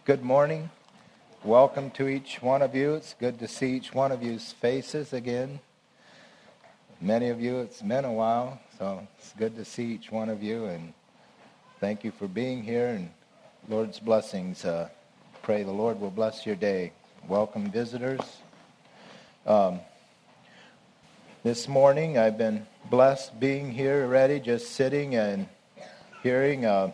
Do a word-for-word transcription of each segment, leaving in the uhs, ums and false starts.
Good morning. Welcome to each one of you. It's good to see each one of you's faces again. Many of you, it's been a while, so it's good to see each one of you, and thank you for being here, and Lord's blessings. Uh, pray the Lord will bless your day. Welcome, visitors. Um, this morning, I've been blessed being here already, just sitting and hearing uh,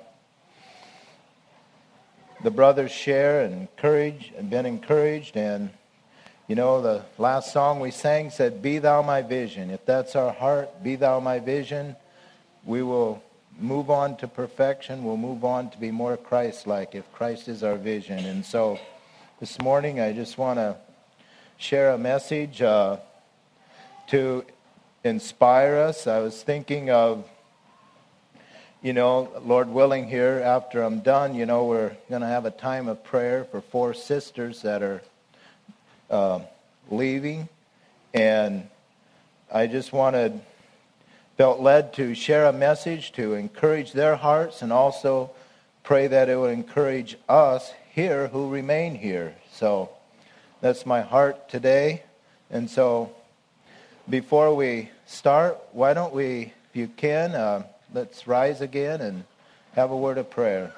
the brothers share and encourage, and been encouraged. And you know, the last song we sang said, "Be thou my vision." If that's our heart, be thou my vision, we will move on to perfection. We'll move on to be more Christ-like if Christ is our vision. And so this morning I just want to share a message uh, to inspire us. I was thinking of, you know, Lord willing, here after I'm done, you know, we're going to have a time of prayer for four sisters that are uh, leaving. And I just wanted, felt led to share a message to encourage their hearts, and also pray that it would encourage us here who remain here. So that's my heart today. And so before we start, why don't we, if you can, uh, let's rise again and have a word of prayer.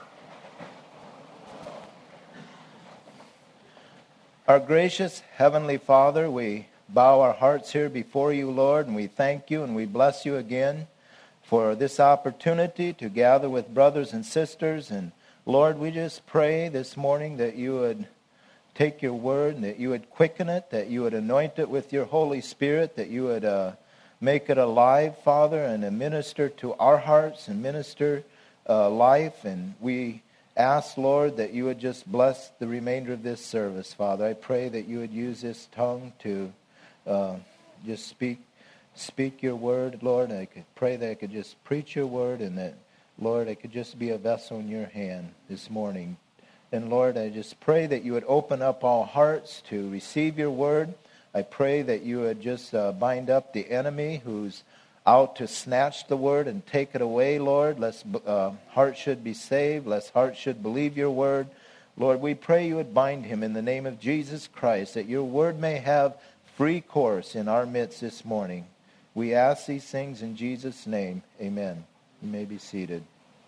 Our gracious Heavenly Father, we bow our hearts here before you, Lord, and we thank you and we bless you again for this opportunity to gather with brothers and sisters. And Lord, we just pray this morning that you would take your word and that you would quicken it, that you would anoint it with your Holy Spirit, that you would uh, make it alive, Father, and minister to our hearts and minister uh, life. And we ask, Lord, that you would just bless the remainder of this service, Father. I pray that you would use this tongue to uh, just speak speak your word, Lord. I could pray that I could just preach your word, and that, Lord, I could just be a vessel in your hand this morning. And Lord, I just pray that you would open up all hearts to receive your word. I pray that you would just uh, bind up the enemy who's out to snatch the word and take it away, Lord. Lest uh, hearts should be saved, lest hearts should believe your word. Lord, we pray you would bind him in the name of Jesus Christ, that your word may have free course in our midst this morning. We ask these things in Jesus' name. Amen. You may be seated.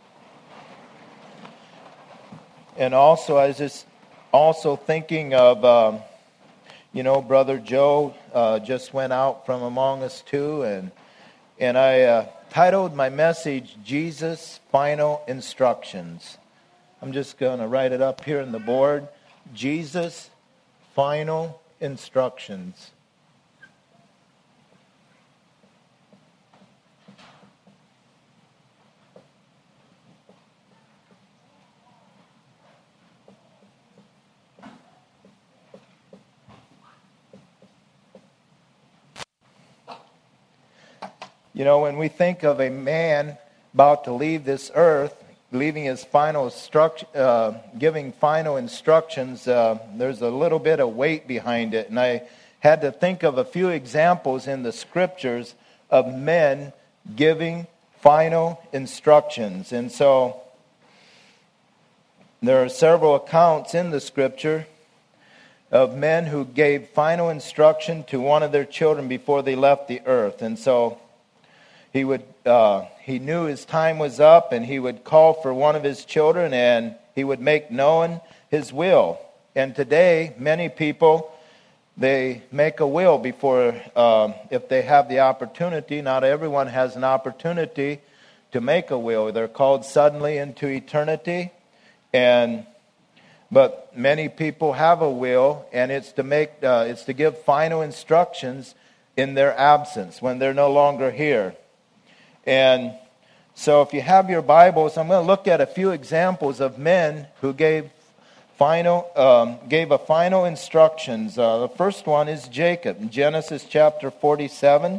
And also, I was just also thinking of... Um, You know, Brother Joe uh, just went out from among us too, and and I uh, titled my message, Jesus' Final Instructions. I'm just going to write it up here on the board, Jesus' Final Instructions. You know, when we think of a man about to leave this earth, leaving his final instruct, uh, giving final instructions, uh, there's a little bit of weight behind it. And I had to think of a few examples in the scriptures of men giving final instructions. And so there are several accounts in the scripture of men who gave final instruction to one of their children before they left the earth. And so He would. Uh, he knew his time was up, and he would call for one of his children, and he would make known his will. And today, many people, they make a will before, uh, if they have the opportunity. Not everyone has an opportunity to make a will. They're called suddenly into eternity, and but many people have a will, and it's to make, uh, it's to give final instructions in their absence when they're no longer here. And so if you have your Bibles, I'm going to look at a few examples of men who gave final um, gave a final instructions. Uh, the first one is Jacob in Genesis chapter forty-seven.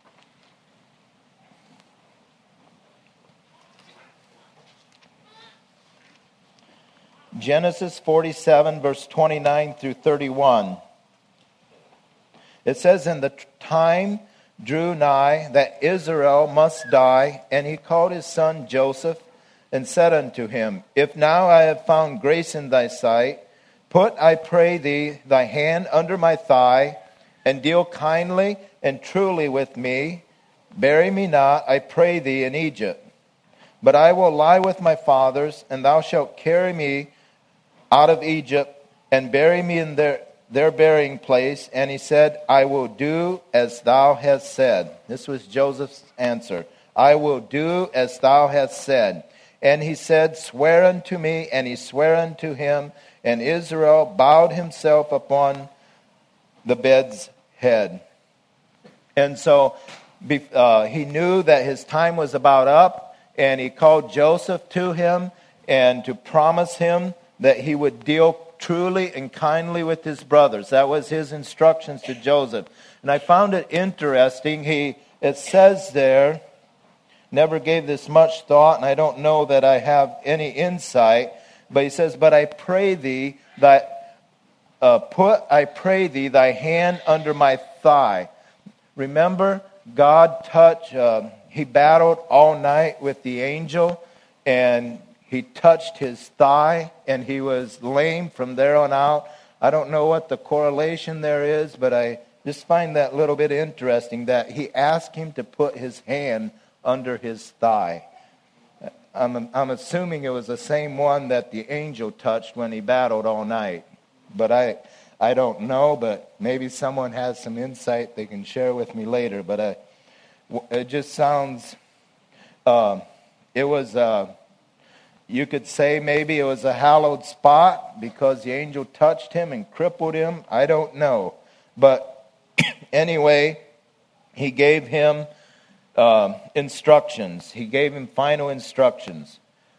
Genesis forty-seven, verse twenty-nine through thirty-one. It says, "In the time drew nigh that Israel must die, and he called his son Joseph and said unto him, If now I have found grace in thy sight, put, I pray thee, thy hand under my thigh, and deal kindly and truly with me. Bury me not, I pray thee, in Egypt. But I will lie with my fathers, and thou shalt carry me out of Egypt, and bury me in their, their burying place. And he said, I will do as thou hast said. This was Joseph's answer. I will do as thou hast said. And he said, Swear unto me. And he sware unto him. And Israel bowed himself upon the bed's head. And so uh, he knew that his time was about up. And he called Joseph to him and to promise him that he would deal truly and kindly with his brothers. That was his instructions to Joseph. And I found it interesting. He, it says there, never gave this much thought, and I don't know that I have any insight, but he says, But I pray thee that uh, put, I pray thee, thy hand under my thigh. Remember, God touched, uh, he battled all night with the angel, and he touched his thigh, and he was lame from there on out. I don't know what the correlation there is, but I just find that a little bit interesting that he asked him to put his hand under his thigh. I'm, I'm assuming it was the same one that the angel touched when he battled all night. But I I don't know, but maybe someone has some insight they can share with me later. But I, it just sounds, uh, it was... Uh, You could say maybe it was a hallowed spot because the angel touched him and crippled him. I don't know. But anyway, he gave him uh, instructions. He gave him final instructions.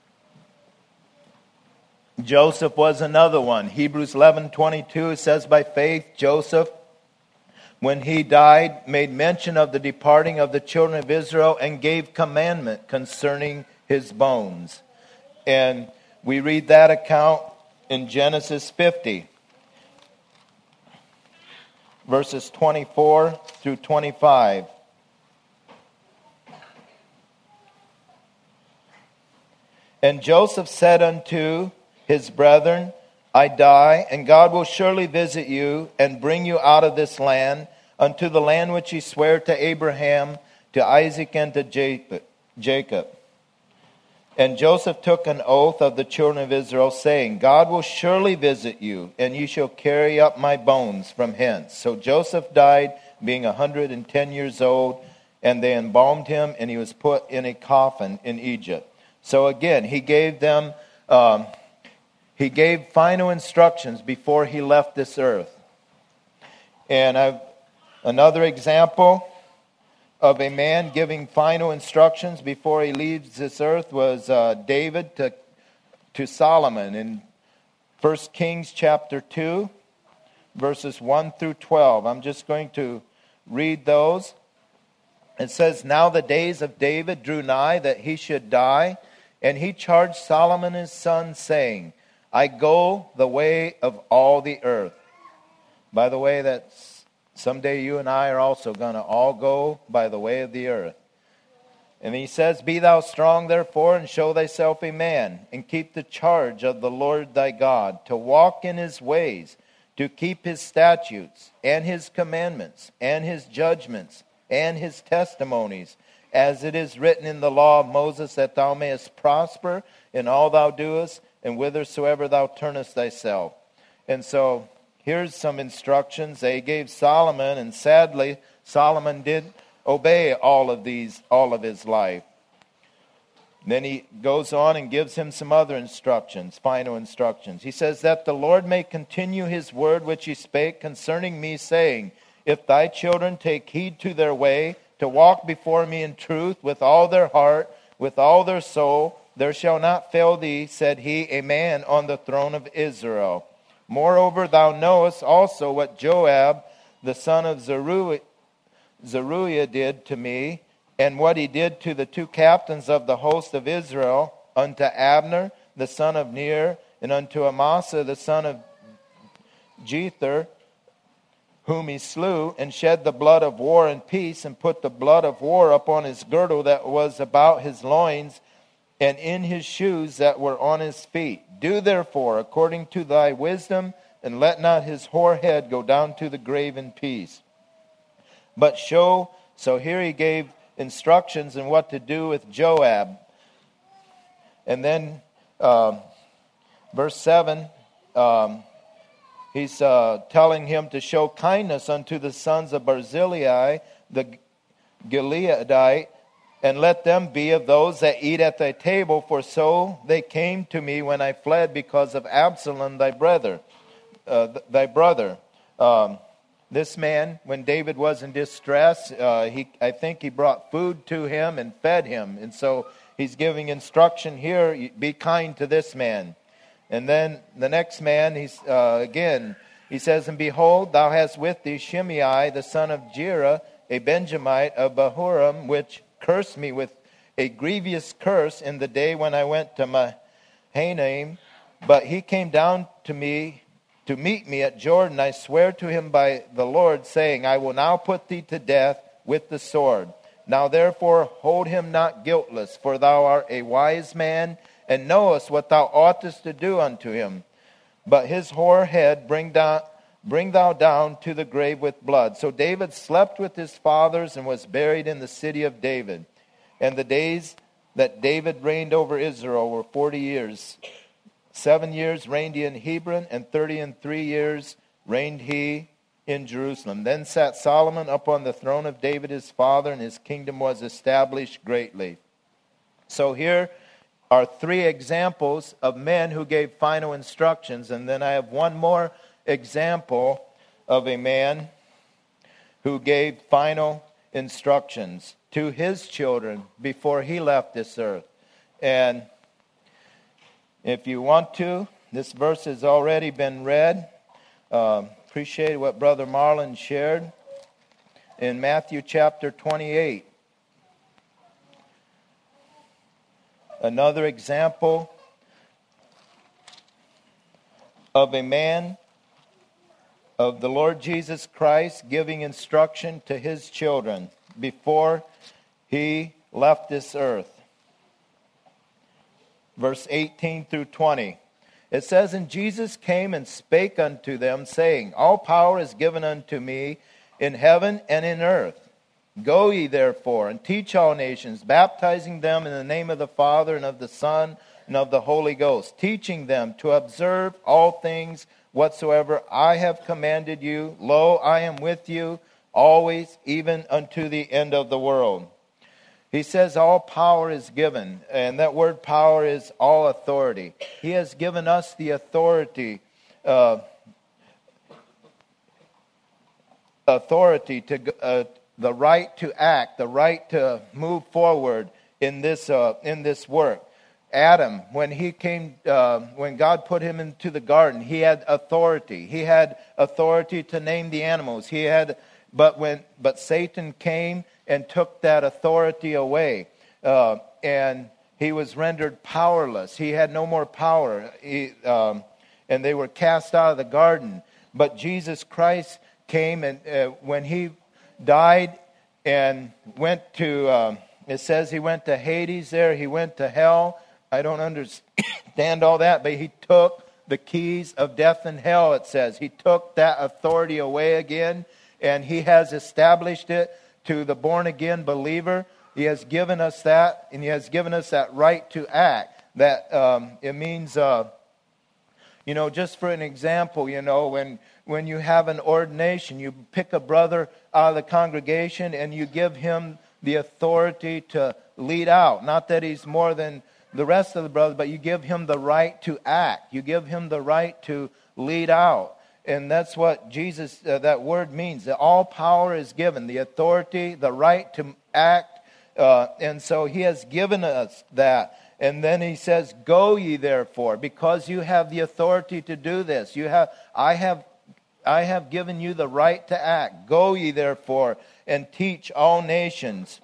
Joseph was another one. Hebrews eleven twenty-two says, By faith Joseph, when he died, made mention of the departing of the children of Israel and gave commandment concerning his bones. And we read that account in Genesis fifty, verses twenty-four through twenty-five. And Joseph said unto his brethren, I die, and God will surely visit you and bring you out of this land unto the land which he sware to Abraham, to Isaac, and to Jacob. And Joseph took an oath of the children of Israel, saying, God will surely visit you, and you shall carry up my bones from hence. So Joseph died, being a hundred and ten years old, and they embalmed him, and he was put in a coffin in Egypt. So again, he gave them, um, he gave final instructions before he left this earth. And I've, another example of a man giving final instructions before he leaves this earth was uh, David to, to Solomon in First Kings chapter two, verses one through twelve. I'm just going to read those. It says, Now the days of David drew nigh that he should die, and he charged Solomon his son, saying, I go the way of all the earth. By the way, that's someday you and I are also going to all go by the way of the earth. And he says, Be thou strong, therefore, and show thyself a man, and keep the charge of the Lord thy God, to walk in his ways, to keep his statutes, and his commandments, and his judgments, and his testimonies, as it is written in the law of Moses, that thou mayest prosper in all thou doest, and whithersoever thou turnest thyself. And so here's some instructions they gave Solomon, and sadly, Solomon did obey all of these, all of his life. Then he goes on and gives him some other instructions, final instructions. He says, That the Lord may continue his word which he spake concerning me, saying, If thy children take heed to their way, to walk before me in truth with all their heart, with all their soul, there shall not fail thee, said he, a man on the throne of Israel. Moreover, thou knowest also what Joab, the son of Zeruiah, Zeruiah did to me, and what he did to the two captains of the host of Israel, unto Abner, the son of Ner, and unto Amasa, the son of Jether, whom he slew, and shed the blood of war and peace, and put the blood of war upon his girdle that was about his loins, and in his shoes that were on his feet. Do therefore according to thy wisdom, and let not his hoar head go down to the grave in peace. But show, so here he gave instructions on what to do with Joab. And then uh, verse seven, um, he's uh, telling him to show kindness unto the sons of Barzillai, the Gileadite, and let them be of those that eat at thy table, for so they came to me when I fled because of Absalom thy brother. Uh, thy brother. Um, this man, when David was in distress, uh, he I think he brought food to him and fed him. And so he's giving instruction here, be kind to this man. And then the next man, he's uh, again, he says, and behold, thou hast with thee Shimei, the son of Gera, a Benjamite of Bahurim, which cursed me with a grievous curse in the day when I went to Mahanaim. But he came down to me to meet me at Jordan. I swear to him by the Lord, saying, I will now put thee to death with the sword. Now therefore hold him not guiltless, for thou art a wise man, and knowest what thou oughtest to do unto him. But his hoar head bring down Bring thou down to the grave with blood. So David slept with his fathers and was buried in the city of David. And the days that David reigned over Israel were forty years. Seven years reigned he in Hebron, and thirty and three years reigned he in Jerusalem. Then sat Solomon upon the throne of David his father, and his kingdom was established greatly. So here are three examples of men who gave final instructions. And then I have one more example of a man who gave final instructions to his children before he left this earth. And if you want to, this verse has already been read. Uh, appreciate what Brother Marlon shared in Matthew chapter twenty-eight. Another example of a man of the Lord Jesus Christ giving instruction to his children before he left this earth. Verse eighteen through twenty. It says, And Jesus came and spake unto them, saying, All power is given unto me in heaven and in earth. Go ye therefore, and teach all nations, baptizing them in the name of the Father, and of the Son, and of the Holy Ghost, teaching them to observe all things whatsoever I have commanded you. Lo, I am with you always, even unto the end of the world. He says all power is given, and that word power is all authority. He has given us the authority, uh, authority to uh, the right to act, the right to move forward in this uh, in this work. Adam, when he came, uh, when God put him into the garden, he had authority. He had authority to name the animals. He had, but when, but Satan came and took that authority away, uh, and he was rendered powerless. He had no more power, he, um, and they were cast out of the garden. But Jesus Christ came, and uh, when he died and went to, um, it says he went to Hades. There, he went to hell. I don't understand all that, but he took the keys of death and hell, it says. He took that authority away again, and he has established it to the born-again believer. He has given us that, and he has given us that right to act. That um, it means, uh, you know, just for an example, you know, when, when you have an ordination, you pick a brother out of the congregation, and you give him the authority to lead out. Not that he's more than the rest of the brothers, but you give him the right to act. You give him the right to lead out. And that's what Jesus, uh, that word means. That all power is given, the authority, the right to act. Uh, and so he has given us that. And then he says, Go ye therefore, because you have the authority to do this. You have, I have, I have given you the right to act. Go ye therefore and teach all nations.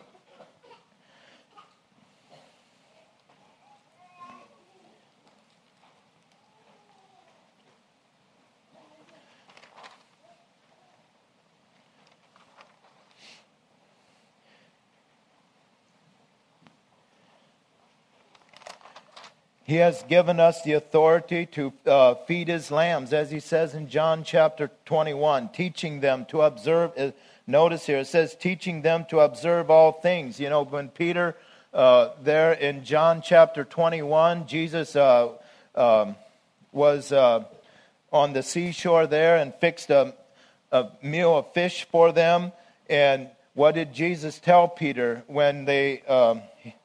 He has given us the authority to uh, feed His lambs, as He says in John chapter twenty-one, teaching them to observe. Uh, notice here, it says teaching them to observe all things. You know, when Peter, uh, there in John chapter twenty-one, Jesus uh, um, was uh, on the seashore there and fixed a, a meal of fish for them. And what did Jesus tell Peter when they... Um,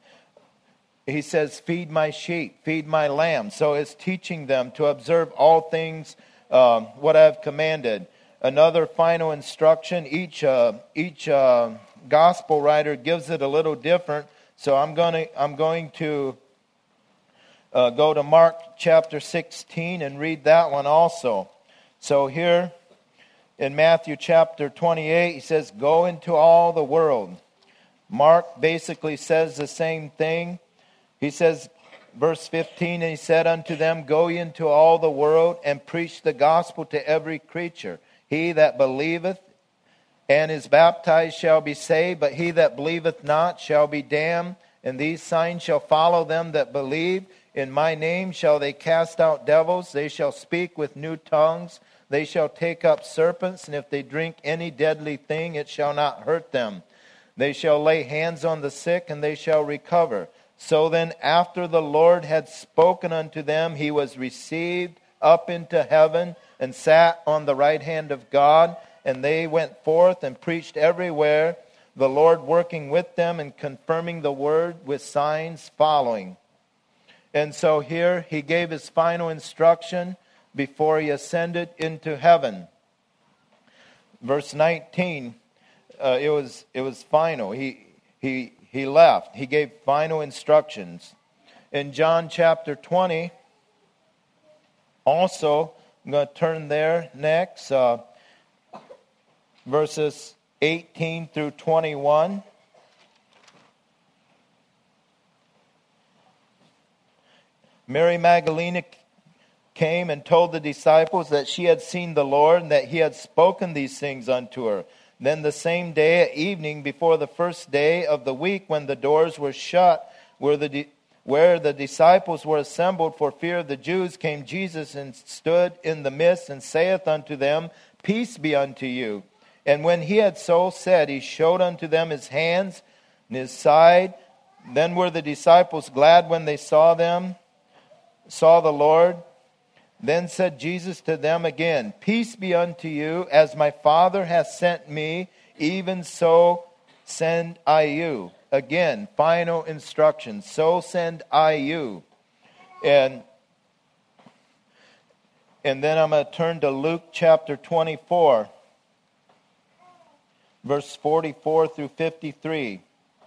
He says, feed my sheep, feed my lambs. So it's teaching them to observe all things, um, what I've commanded. Another final instruction, each uh, each uh, gospel writer gives it a little different. So I'm going to I'm going to uh, go to Mark chapter sixteen and read that one also. So here in Matthew chapter twenty-eight, he says, go into all the world. Mark basically says the same thing. He says, verse fifteen, and he said unto them, go ye into all the world and preach the gospel to every creature. He that believeth and is baptized shall be saved, but he that believeth not shall be damned. And these signs shall follow them that believe. In my name shall they cast out devils. They shall speak with new tongues. They shall take up serpents, and if they drink any deadly thing, it shall not hurt them. They shall lay hands on the sick, and they shall recover. So then, after the Lord had spoken unto them, he was received up into heaven and sat on the right hand of God. And they went forth and preached everywhere, the Lord working with them and confirming the word with signs following. And so here he gave his final instruction before he ascended into heaven. Verse nineteen, uh, it was it was final. He he. He left. He gave final instructions. In John chapter twenty, also, I'm going to turn there next, uh, verses eighteen through twenty-one. Mary Magdalene came and told the disciples that she had seen the Lord and that he had spoken these things unto her. Then the same day at evening, before the first day of the week, when the doors were shut, where the, where the disciples were assembled for fear of the Jews, came Jesus and stood in the midst and saith unto them, peace be unto you. And when he had so said, he showed unto them his hands and his side. Then were the disciples glad when they saw them, saw the Lord. Then said Jesus to them again, peace be unto you, as my Father hath sent me, even so send I you. Again, final instructions, so send I you. And, and then I'm going to turn to Luke chapter twenty-four, verse forty-four through fifty-three.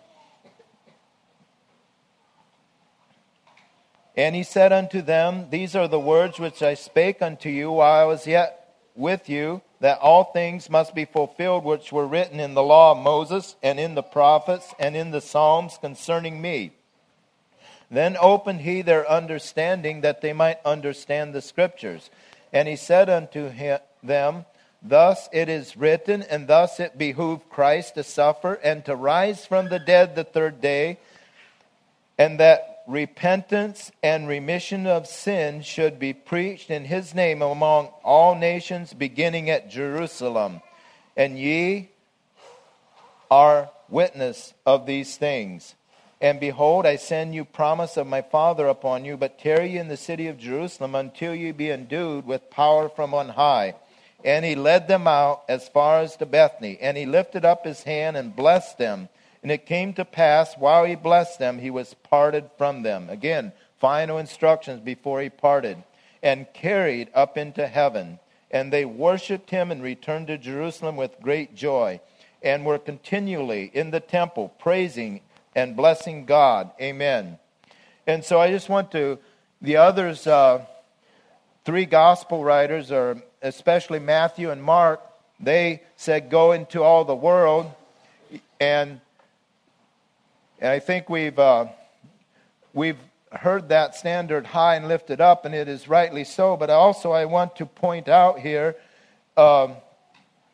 And he said unto them, these are the words which I spake unto you while I was yet with you, that all things must be fulfilled which were written in the law of Moses, and in the prophets, and in the Psalms concerning me. Then opened he their understanding, that they might understand the Scriptures. And he said unto him, them, thus it is written, and thus it behooved Christ to suffer, and to rise from the dead the third day, and that repentance and remission of sin should be preached in his name among all nations, beginning at Jerusalem. And ye are witness of these things. And behold, I send you promise of my Father upon you, but tarry ye in the city of Jerusalem until ye be endued with power from on high. And he led them out as far as to Bethany, and he lifted up his hand and blessed them. And it came to pass, while he blessed them, he was parted from them. Again, final instructions before he parted. And carried up into heaven. And they worshipped him and returned to Jerusalem with great joy. And were continually in the temple, praising and blessing God. Amen. And so I just want to, the others, uh, three gospel writers, or especially Matthew and Mark, they said, go into all the world. And And I think we've uh, we've heard that standard high and lifted up, and it is rightly so. But also I want to point out here, um,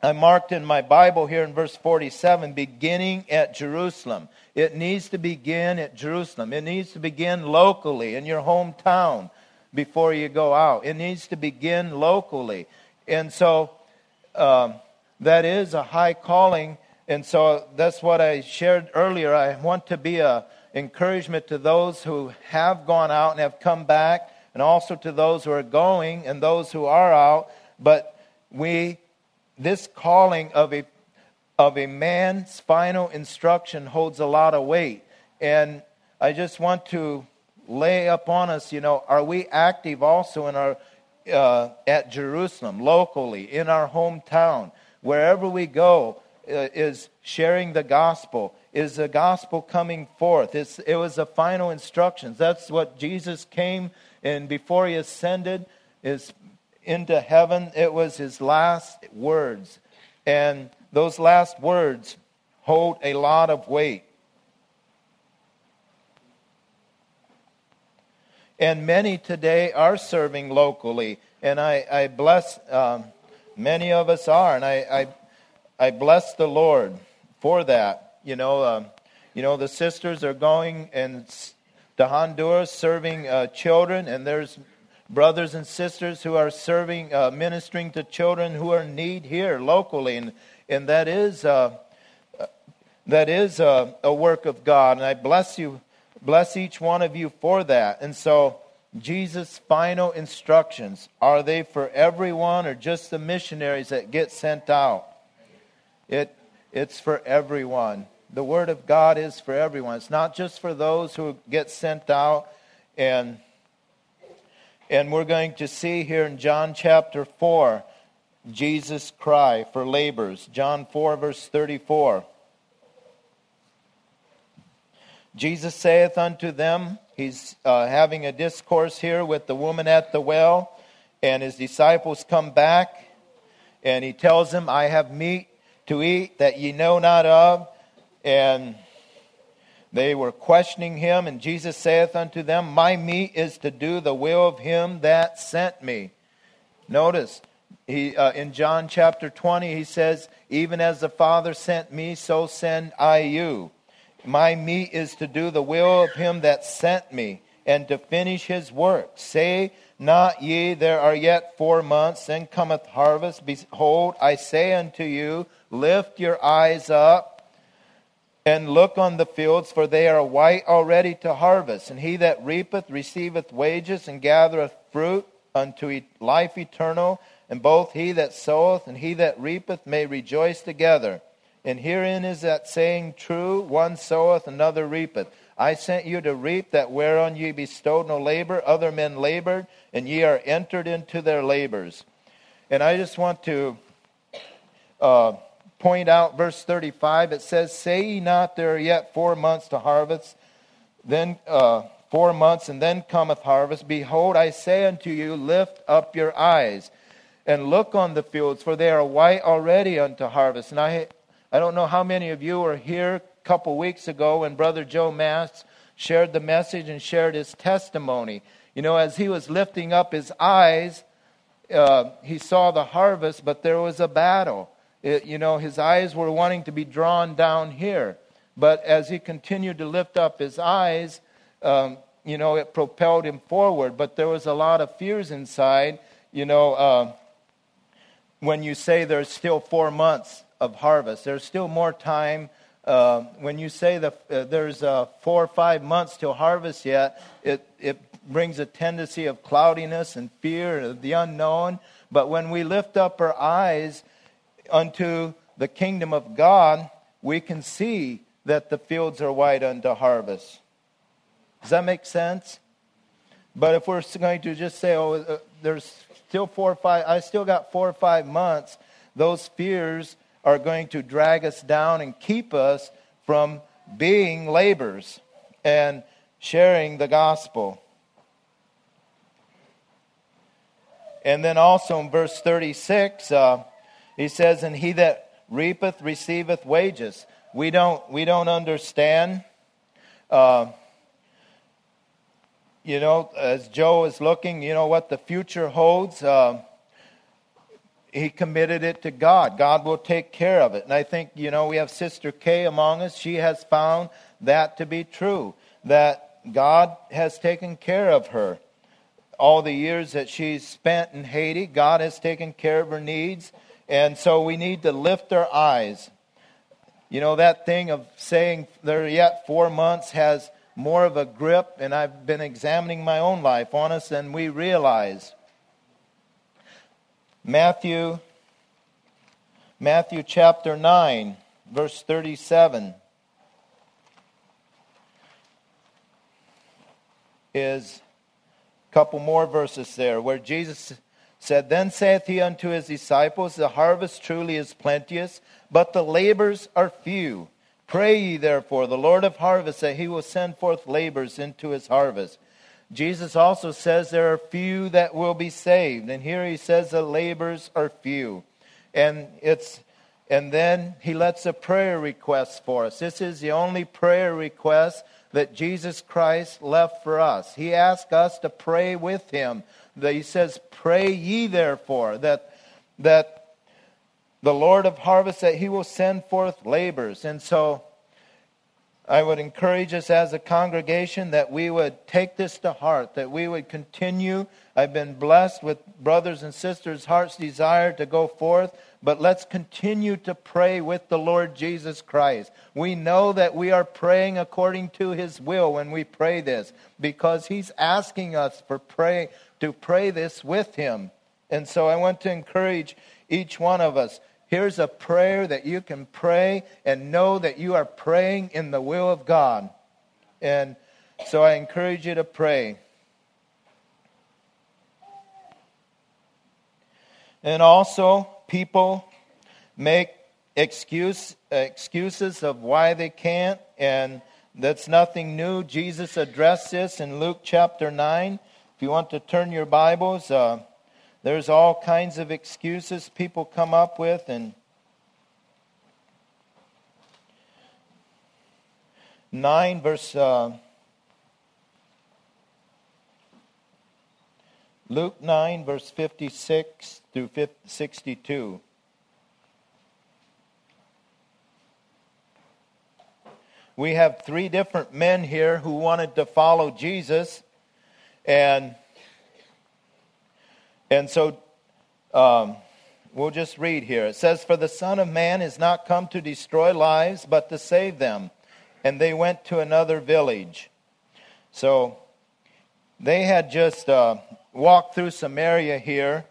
I marked in my Bible here in verse forty-seven, beginning at Jerusalem. It needs to begin at Jerusalem. It needs to begin locally in your hometown before you go out. It needs to begin locally. And so um, that is a high calling. And so that's what I shared earlier. I want to be an encouragement to those who have gone out and have come back, and also to those who are going and those who are out. But we... This calling of a of a man's final instruction holds a lot of weight. And I just want to lay upon us, you know, are we active also in our uh, at Jerusalem, locally, in our hometown? Wherever we go, uh, is sharing the gospel. Is the gospel coming forth? It's, it was the final instructions. That's what Jesus came, and before he ascended, is into heaven, it was his last words. And those last words hold a lot of weight. And many today are serving locally. And I, I bless, um, many of us are. And I, I, I bless the Lord for that. You know, um, you know, the sisters are going and to Honduras serving uh, children, and there's brothers and sisters who are serving, uh, ministering to children who are in need here locally, and and that is uh, that is a, a work of God. And I bless you, bless each one of you for that. And so, Jesus' final instructions, are they for everyone or just the missionaries that get sent out? It it's for everyone. The Word of God is for everyone. It's not just for those who get sent out. And And we're going to see here in John chapter four, Jesus' cry for laborers. John four, verse thirty-four. Jesus saith unto them, he's uh, having a discourse here with the woman at the well, and his disciples come back, and he tells them, I have meat to eat that ye know not of. And they were questioning him, and Jesus saith unto them, my meat is to do the will of him that sent me. Notice, he uh, in John chapter twenty, he says, even as the Father sent me, so send I you. My meat is to do the will of him that sent me, and to finish his work. Say not ye, there are yet four months, then cometh harvest. Behold, I say unto you, lift your eyes up, and look on the fields, for they are white already to harvest. And he that reapeth receiveth wages, and gathereth fruit unto life eternal. And both he that soweth and he that reapeth may rejoice together. And herein is that saying true, one soweth, another reapeth. I sent you to reap that whereon ye bestowed no labor. Other men labored, and ye are entered into their labors. And I just want to Uh, point out verse thirty-five. It says, say ye not, there are yet four months to harvest, then uh, four months, and then cometh harvest. Behold, I say unto you, lift up your eyes, and look on the fields, for they are white already unto harvest. And I, I don't know how many of you were here a couple weeks ago when Brother Joe Mass shared the message and shared his testimony. You know, as he was lifting up his eyes, uh, he saw the harvest, but there was a battle. It, you know, his eyes were wanting to be drawn down here. But as he continued to lift up his eyes, um, you know, it propelled him forward. But there was a lot of fears inside. You know, uh, when you say there's still four months of harvest, there's still more time. Uh, when you say that uh, there's uh, four or five months till harvest yet, it, it brings a tendency of cloudiness and fear of the unknown. But when we lift up our eyes unto the kingdom of God, we can see that the fields are white unto harvest. Does that make sense? But if we're going to just say, oh, uh, there's still four or five, I still got four or five months, those fears are going to drag us down and keep us from being laborers and sharing the gospel. And then also in verse thirty-six, uh, he says, and he that reapeth receiveth wages. We don't we don't understand. Uh, you know, as Joe is looking, you know, what the future holds. Uh, he committed it to God. God will take care of it. And I think, you know, we have Sister Kay among us. She has found that to be true, that God has taken care of her. All the years that she's spent in Haiti, God has taken care of her needs. And so we need to lift our eyes. You know, that thing of saying there are yet four months has more of a grip, and I've been examining my own life on us than we realize. Matthew, Matthew chapter nine, verse thirty-seven is a couple more verses there where Jesus said, Then saith he unto his disciples, The harvest truly is plenteous, but the labors are few. Pray ye therefore the Lord of harvest that he will send forth labors into his harvest. Jesus also says there are few that will be saved. And here he says the labors are few. And it's and then he lets a prayer request for us. This is the only prayer request that Jesus Christ left for us. He asked us to pray with him. He says, Pray ye therefore that that the Lord of harvest, that he will send forth labors. And so I would encourage us as a congregation that we would take this to heart, that we would continue. I've been blessed with brothers and sisters' heart's desire to go forth, but let's continue to pray with the Lord Jesus Christ. We know that we are praying according to his will when we pray this, because he's asking us for pray to pray this with him. And so I want to encourage each one of us. Here's a prayer that you can pray and know that you are praying in the will of God. And so I encourage you to pray. And also, people make excuse, excuses of why they can't, and that's nothing new. Jesus addressed this in Luke chapter nine. If you want to turn your Bibles, uh, there's all kinds of excuses people come up with, and nine verse uh, Luke nine verse fifty-six through sixty-two. We have three different men here who wanted to follow Jesus, and And so um, we'll just read here. It says, For the Son of Man is not come to destroy lives, but to save them. And they went to another village. So they had just uh, walked through Samaria here,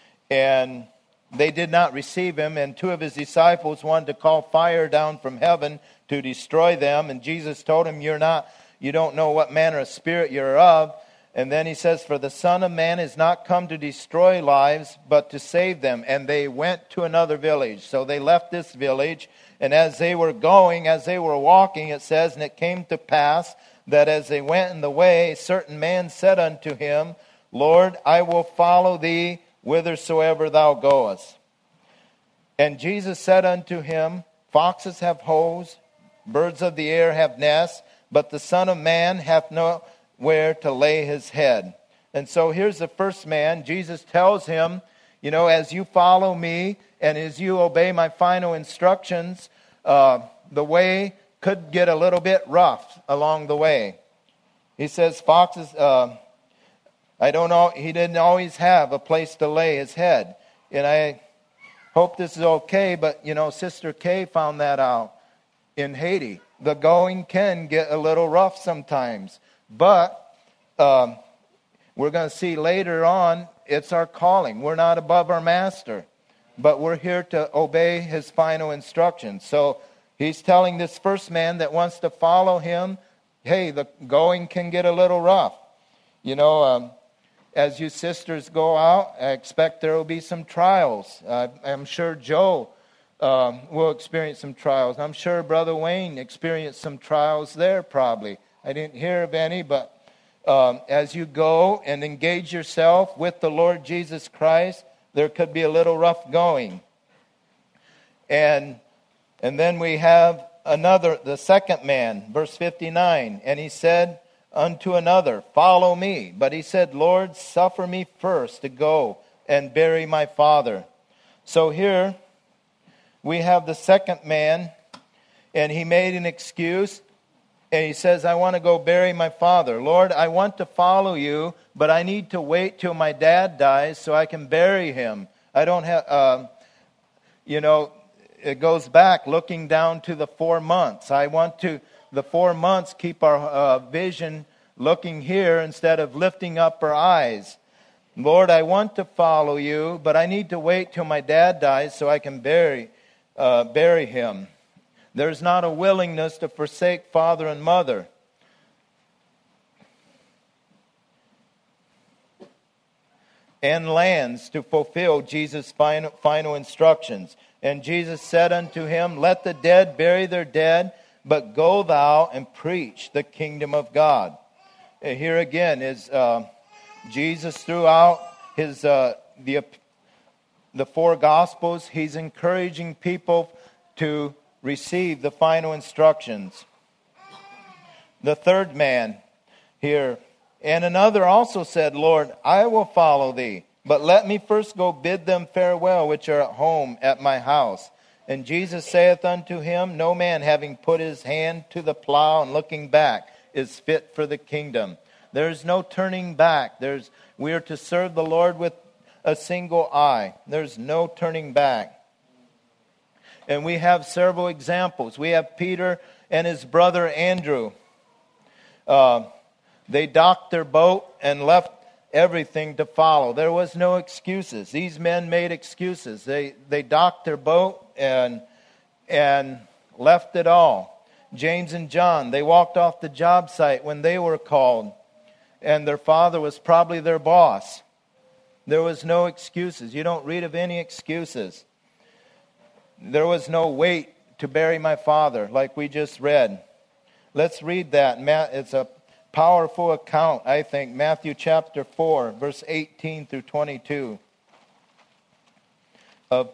and they did not receive him. And two of his disciples wanted to call fire down from heaven to destroy them. And Jesus told him, You're not, you don't know what manner of spirit you're of. And then he says, For the Son of Man is not come to destroy lives, but to save them. And they went to another village. So they left this village. And as they were going, as they were walking, it says, And it came to pass that as they went in the way, a certain man said unto him, Lord, I will follow thee whithersoever thou goest. And Jesus said unto him, Foxes have holes, birds of the air have nests, but the Son of Man hath no where to lay his head. And so here's the first man. Jesus tells him, you know, as you follow me and as you obey my final instructions, uh, the way could get a little bit rough along the way. He says, foxes, uh, I don't know, he didn't always have a place to lay his head. And I hope this is okay, but, you know, Sister Kay found that out in Haiti. The going can get a little rough sometimes. But um, we're going to see later on, it's our calling. We're not above our master, but we're here to obey his final instructions. So he's telling this first man that wants to follow him, hey, the going can get a little rough. You know, um, as you sisters go out, I expect there will be some trials. Uh, I'm sure Joe um, will experience some trials. I'm sure Brother Wayne experienced some trials there probably. I didn't hear of any, but um, as you go and engage yourself with the Lord Jesus Christ, there could be a little rough going. And and then we have another, the second man, verse fifty-nine. And he said unto another, Follow me. But he said, Lord, suffer me first to go and bury my father. So here we have the second man, and he made an excuse, and he says, I want to go bury my father. Lord, I want to follow you, but I need to wait till my dad dies so I can bury him. I don't have, uh, you know, it goes back looking down to the four months. I want to, the four months, keep our uh, vision looking here instead of lifting up our eyes. Lord, I want to follow you, but I need to wait till my dad dies so I can bury, uh, bury him. There's not a willingness to forsake father and mother. And lands to fulfill Jesus' final, final instructions. And Jesus said unto him, let the dead bury their dead, but go thou and preach the kingdom of God. And here again is uh, Jesus throughout his uh, the the four Gospels. He's encouraging people to receive the final instructions. The third man here, and another also said, Lord, I will follow thee, but let me first go bid them farewell which are at home at my house. And Jesus saith unto him, no man having put his hand to the plow and looking back is fit for the kingdom. There's no turning back. There's we are to serve the Lord with a single eye. There's no turning back. And we have several examples. We have Peter and his brother Andrew. Uh, they docked their boat and left everything to follow. There was no excuses. These men made excuses. They they docked their boat and and left it all. James and John, they walked off the job site when they were called, and their father was probably their boss. There was no excuses. You don't read of any excuses. There was no wait to bury my father, like we just read. Let's read that. It's a powerful account, I think. Matthew chapter four, verse eighteen through twenty-two. Of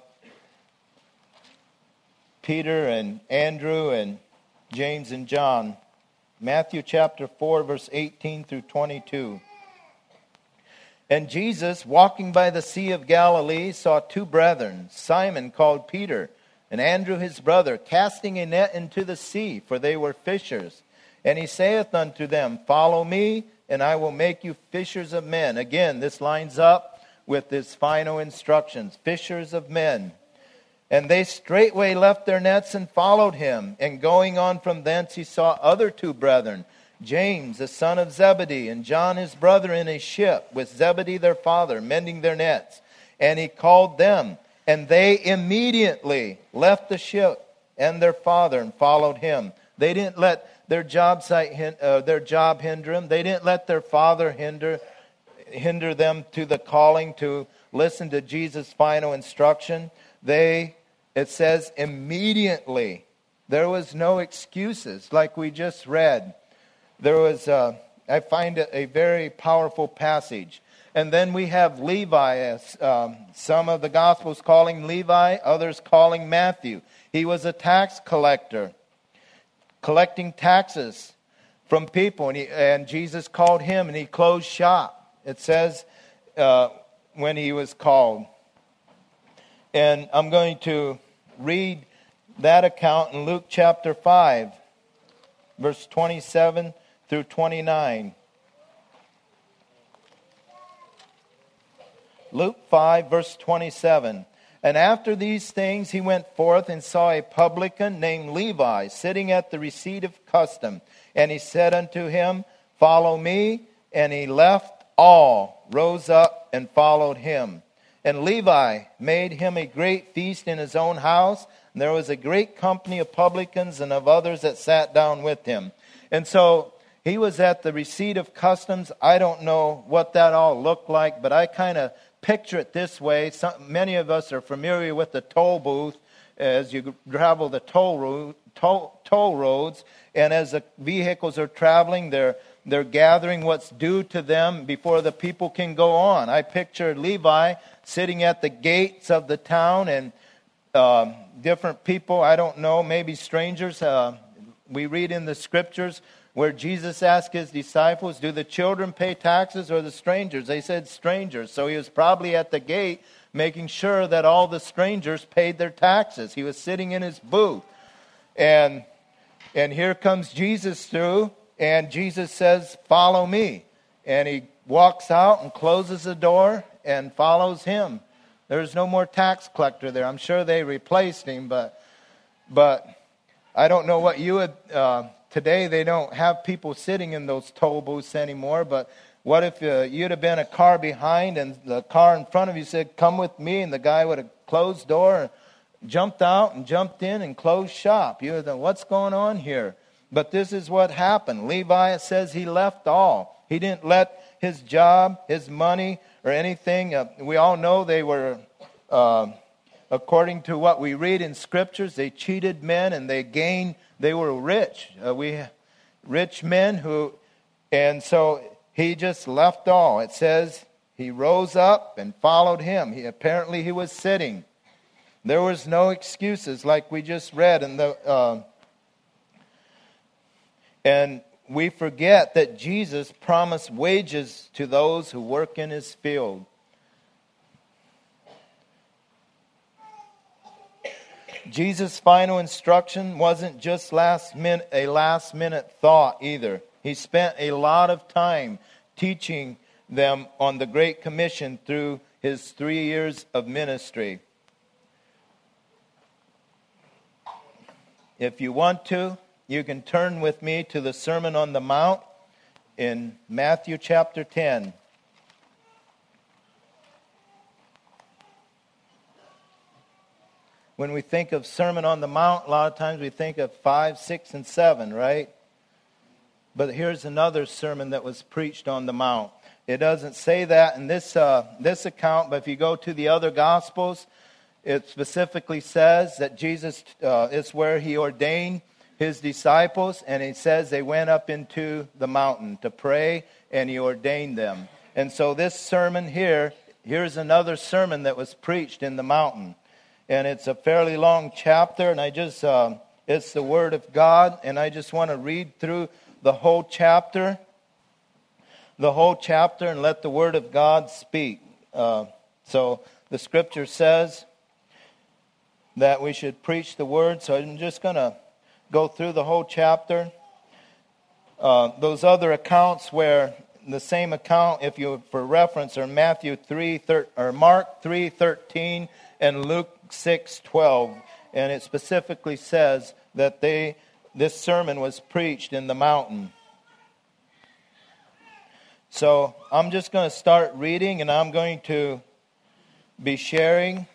Peter and Andrew and James and John. Matthew chapter four, verse eighteen through twenty-two. And Jesus, walking by the Sea of Galilee, saw two brethren, Simon called Peter, and Andrew his brother, casting a net into the sea, for they were fishers. And he saith unto them, follow me, and I will make you fishers of men. Again, this lines up with his final instructions, fishers of men. And they straightway left their nets and followed him. And going on from thence he saw other two brethren, James the son of Zebedee, and John his brother, in a ship with Zebedee their father, mending their nets. And he called them, and they immediately left the ship and their father and followed him. They didn't let their job site uh, their job hinder them. They didn't let their father hinder hinder them to the calling to listen to Jesus' final instruction. They, it says, immediately. There was no excuses, like we just read. There was, uh, I find it a very powerful passage. And then we have Levi, as, um, some of the Gospels calling Levi, others calling Matthew. He was a tax collector, collecting taxes from people. And, he, and Jesus called him, and he closed shop. It says uh, when he was called. And I'm going to read that account in Luke chapter five, verse twenty-seven through twenty-nine. Luke five, verse twenty-seven. And after these things he went forth and saw a publican named Levi sitting at the receipt of custom. And he said unto him, follow me. And he left all, rose up, and followed him. And Levi made him a great feast in his own house. And there was a great company of publicans and of others that sat down with him. And so he was at the receipt of customs. I don't know what that all looked like, but I kind of picture it this way. Some, many of us are familiar with the toll booth as you travel the toll, road, toll, toll roads. And as the vehicles are traveling, they're, they're gathering what's due to them before the people can go on. I picture Levi sitting at the gates of the town, and uh, different people, I don't know, maybe strangers. Uh, we read in the scriptures where Jesus asked his disciples, do the children pay taxes or the strangers? They said strangers. So he was probably at the gate making sure that all the strangers paid their taxes. He was sitting in his booth. And, and here comes Jesus through, and Jesus says, follow me. And he walks out and closes the door and follows him. There's no more tax collector there. I'm sure they replaced him, but but I don't know what you would... Uh, today they don't have people sitting in those toll booths anymore, but what if uh, you'd have been a car behind and the car in front of you said, come with me, and the guy would have closed door and jumped out and jumped in and closed shop. You would have thought, what's going on here? But this is what happened. Levi, it says he left all. He didn't let his job, his money, or anything. Uh, we all know they were, uh, according to what we read in scriptures, they cheated men and they gained, they were rich. Uh, we rich men who, and so he just left all. It says he rose up and followed him. He apparently he was sitting. There was no excuses like we just read in the, uh, and we forget that Jesus promised wages to those who work in his field. Jesus' final instruction wasn't just last minute, a last-minute thought either. He spent a lot of time teaching them on the Great Commission through his three years of ministry. If you want to, you can turn with me to the Sermon on the Mount in Matthew chapter ten. When we think of Sermon on the Mount, a lot of times we think of five, six, and seven, right? But here's another sermon that was preached on the Mount. It doesn't say that in this uh, this account, but if you go to the other Gospels, it specifically says that Jesus uh, is where he ordained his disciples, and he says they went up into the mountain to pray, and he ordained them. And so this sermon here, here's another sermon that was preached in the mountain. And it's a fairly long chapter, and I just, uh, it's the Word of God, and I just want to read through the whole chapter, the whole chapter, and let the Word of God speak. Uh, so the Scripture says that we should preach the Word, so I'm just going to go through the whole chapter. Uh, those other accounts where the same account, if you for reference, are Matthew three, thir- or Mark three thirteen and Luke six twelve, and it specifically says that they this sermon was preached in the mountain. So I'm just going to start reading, and I'm going to be sharing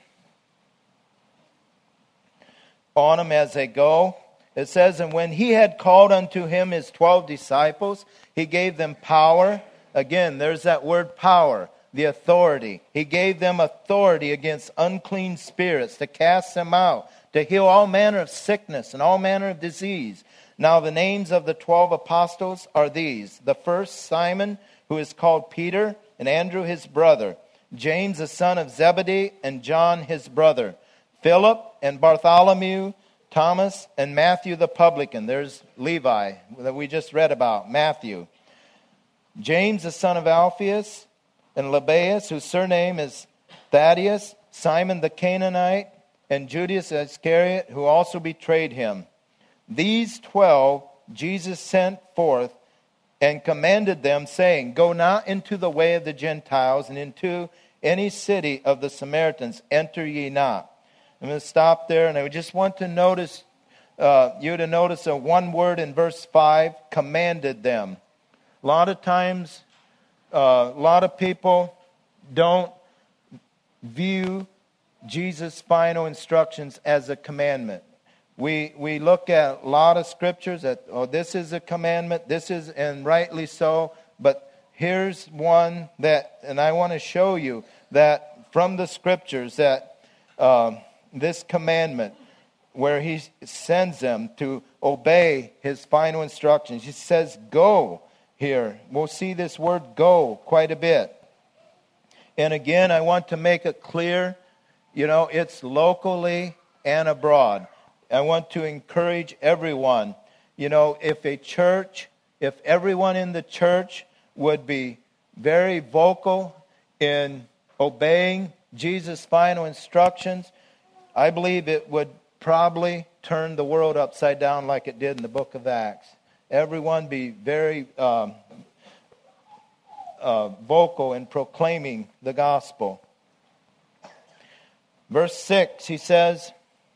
on them as they go. It says, and when he had called unto him his twelve disciples, he gave them power. Again, there's that word power, the authority. He gave them authority against unclean spirits to cast them out, to heal all manner of sickness and all manner of disease. Now the names of the twelve apostles are these. The first, Simon, who is called Peter, and Andrew his brother, James the son of Zebedee, and John his brother, Philip and Bartholomew, Thomas, and Matthew the publican. There's Levi that we just read about, Matthew. James the son of Alphaeus, and Lebbaeus, whose surname is Thaddeus, Simon the Canaanite, and Judas Iscariot, who also betrayed him. These twelve Jesus sent forth and commanded them, saying, go not into the way of the Gentiles, and into any city of the Samaritans enter ye not. I'm going to stop there, and I just want to notice, uh, you to notice a one word in verse five, commanded them. A lot of times, uh, a lot of people don't view Jesus' final instructions as a commandment. We we look at a lot of scriptures that, oh, this is a commandment, this is, and rightly so, but here's one that, and I want to show you that from the scriptures that uh, this commandment, where he sends them to obey his final instructions. He says, go here. We'll see this word go quite a bit. And again, I want to make it clear, you know, it's locally and abroad. I want to encourage everyone, you know, if a church if everyone in the church would be very vocal in obeying Jesus' final instructions, I believe it would probably turn the world upside down like it did in the book of Acts. Everyone be very um, uh, vocal in proclaiming the gospel. Verse six, he says,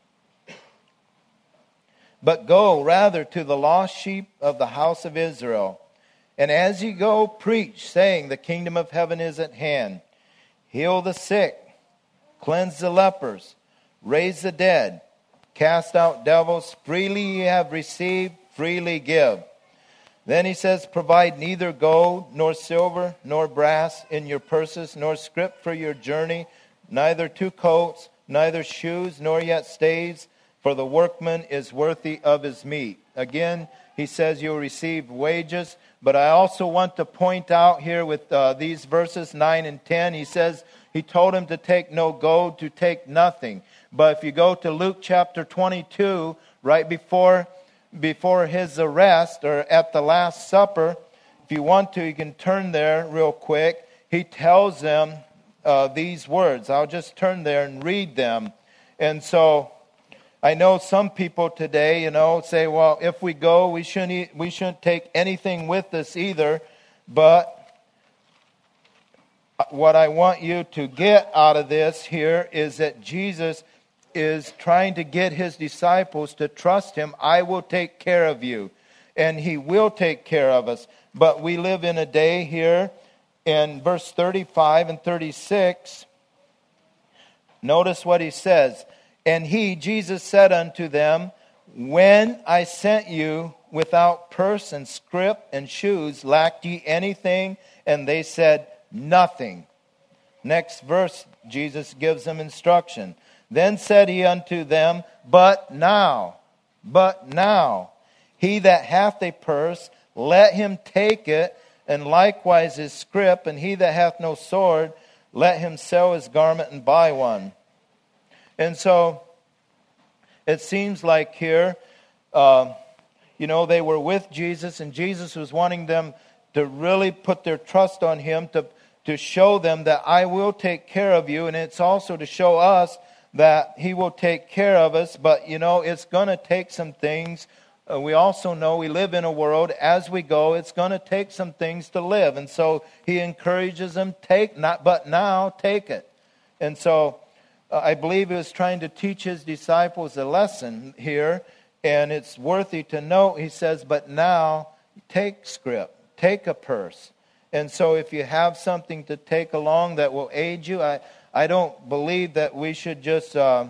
"But go rather to the lost sheep of the house of Israel. And as you go, preach, saying, the kingdom of heaven is at hand. Heal the sick, cleanse the lepers, raise the dead, cast out devils. Freely ye have received, freely give." Then he says, "Provide neither gold, nor silver, nor brass in your purses, nor scrip for your journey, neither two coats, neither shoes, nor yet staves, for the workman is worthy of his meat." Again, he says you'll receive wages. But I also want to point out here with uh, these verses nine and ten, he says he told him to take no gold, to take nothing. But if you go to Luke chapter twenty-two, right before, before his arrest, or at the Last Supper, if you want to, you can turn there real quick. He tells them uh, these words. I'll just turn there and read them. And so I know some people today, you know, say, well, if we go, we shouldn't eat, we shouldn't take anything with us either. But what I want you to get out of this here is that Jesus is trying to get his disciples to trust him. I will take care of you. And he will take care of us. But we live in a day here in verse thirty-five and thirty-six. Notice what he says. "And he, Jesus, said unto them, When I sent you without purse and scrip and shoes, lacked ye anything? And they said, Nothing." Next verse, Jesus gives them instruction. "Then said he unto them, But now, but now, he that hath a purse, let him take it, and likewise his scrip, and he that hath no sword, let him sell his garment and buy one." And so it seems like here, uh, you know, they were with Jesus, and Jesus was wanting them to really put their trust on him, to, to show them that I will take care of you. And it's also to show us that he will take care of us. But, you know, it's going to take some things. Uh, we also know we live in a world, as we go, it's going to take some things to live. And so he encourages them, take, not, but now take it. And so I believe he was trying to teach his disciples a lesson here, and it's worthy to note. He says, but now take scrip, take a purse. And so if you have something to take along that will aid you, I, I don't believe that we should just, uh,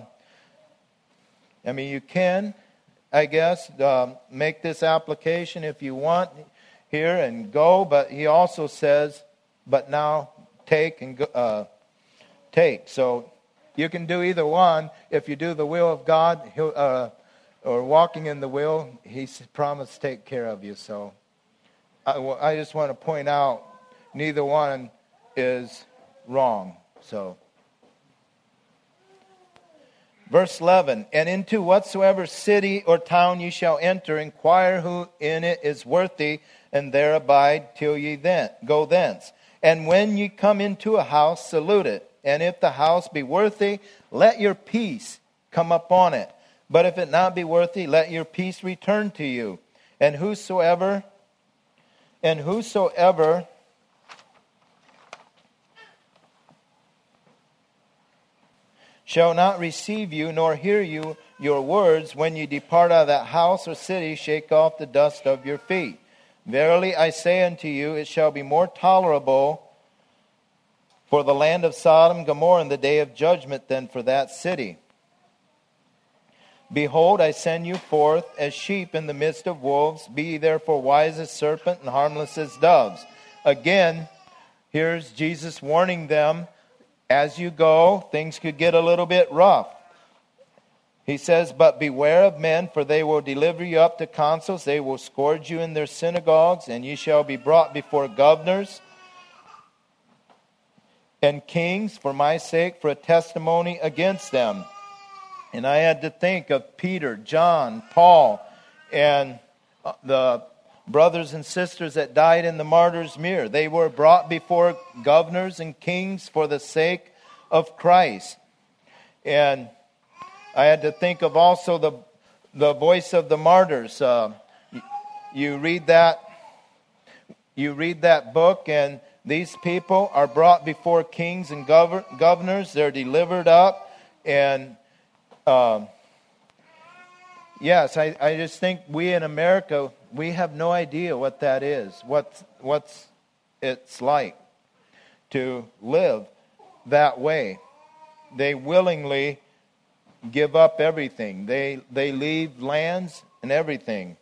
I mean, you can, I guess, uh, make this application if you want here and go, but he also says, but now take and go, uh, take. So you can do either one. If you do the will of God, he'll, uh, or walking in the will, He's promised to take care of you. So I, I just want to point out, neither one is wrong. So, verse eleven, "And into whatsoever city or town ye shall enter, inquire who in it is worthy, and there abide till ye then go thence. And when ye come into a house, salute it. And if the house be worthy, let your peace come upon it. But if it not be worthy, let your peace return to you. And whosoever, and whosoever shall not receive you, nor hear you your words, when you depart out of that house or city, shake off the dust of your feet. Verily I say unto you, it shall be more tolerable for the land of Sodom and Gomorrah in the day of judgment than for that city. Behold, I send you forth as sheep in the midst of wolves. Be ye therefore wise as serpents and harmless as doves." Again, here's Jesus warning them, as you go, things could get a little bit rough. He says, "But beware of men, for they will deliver you up to councils. They will scourge you in their synagogues, and ye shall be brought before governors and kings for my sake, for a testimony against them." And I had to think of Peter, John, Paul, and the brothers and sisters that died in the martyr's mirror. They were brought before governors and kings for the sake of Christ. And I had to think of also the the voice of the martyrs. Uh, you read that, you read that book, and these people are brought before kings and gov- governors. They're delivered up, and um, yes, I, I just think we in America, we have no idea what that is, what what's it's like to live that way. They willingly give up everything. They they leave lands and everything.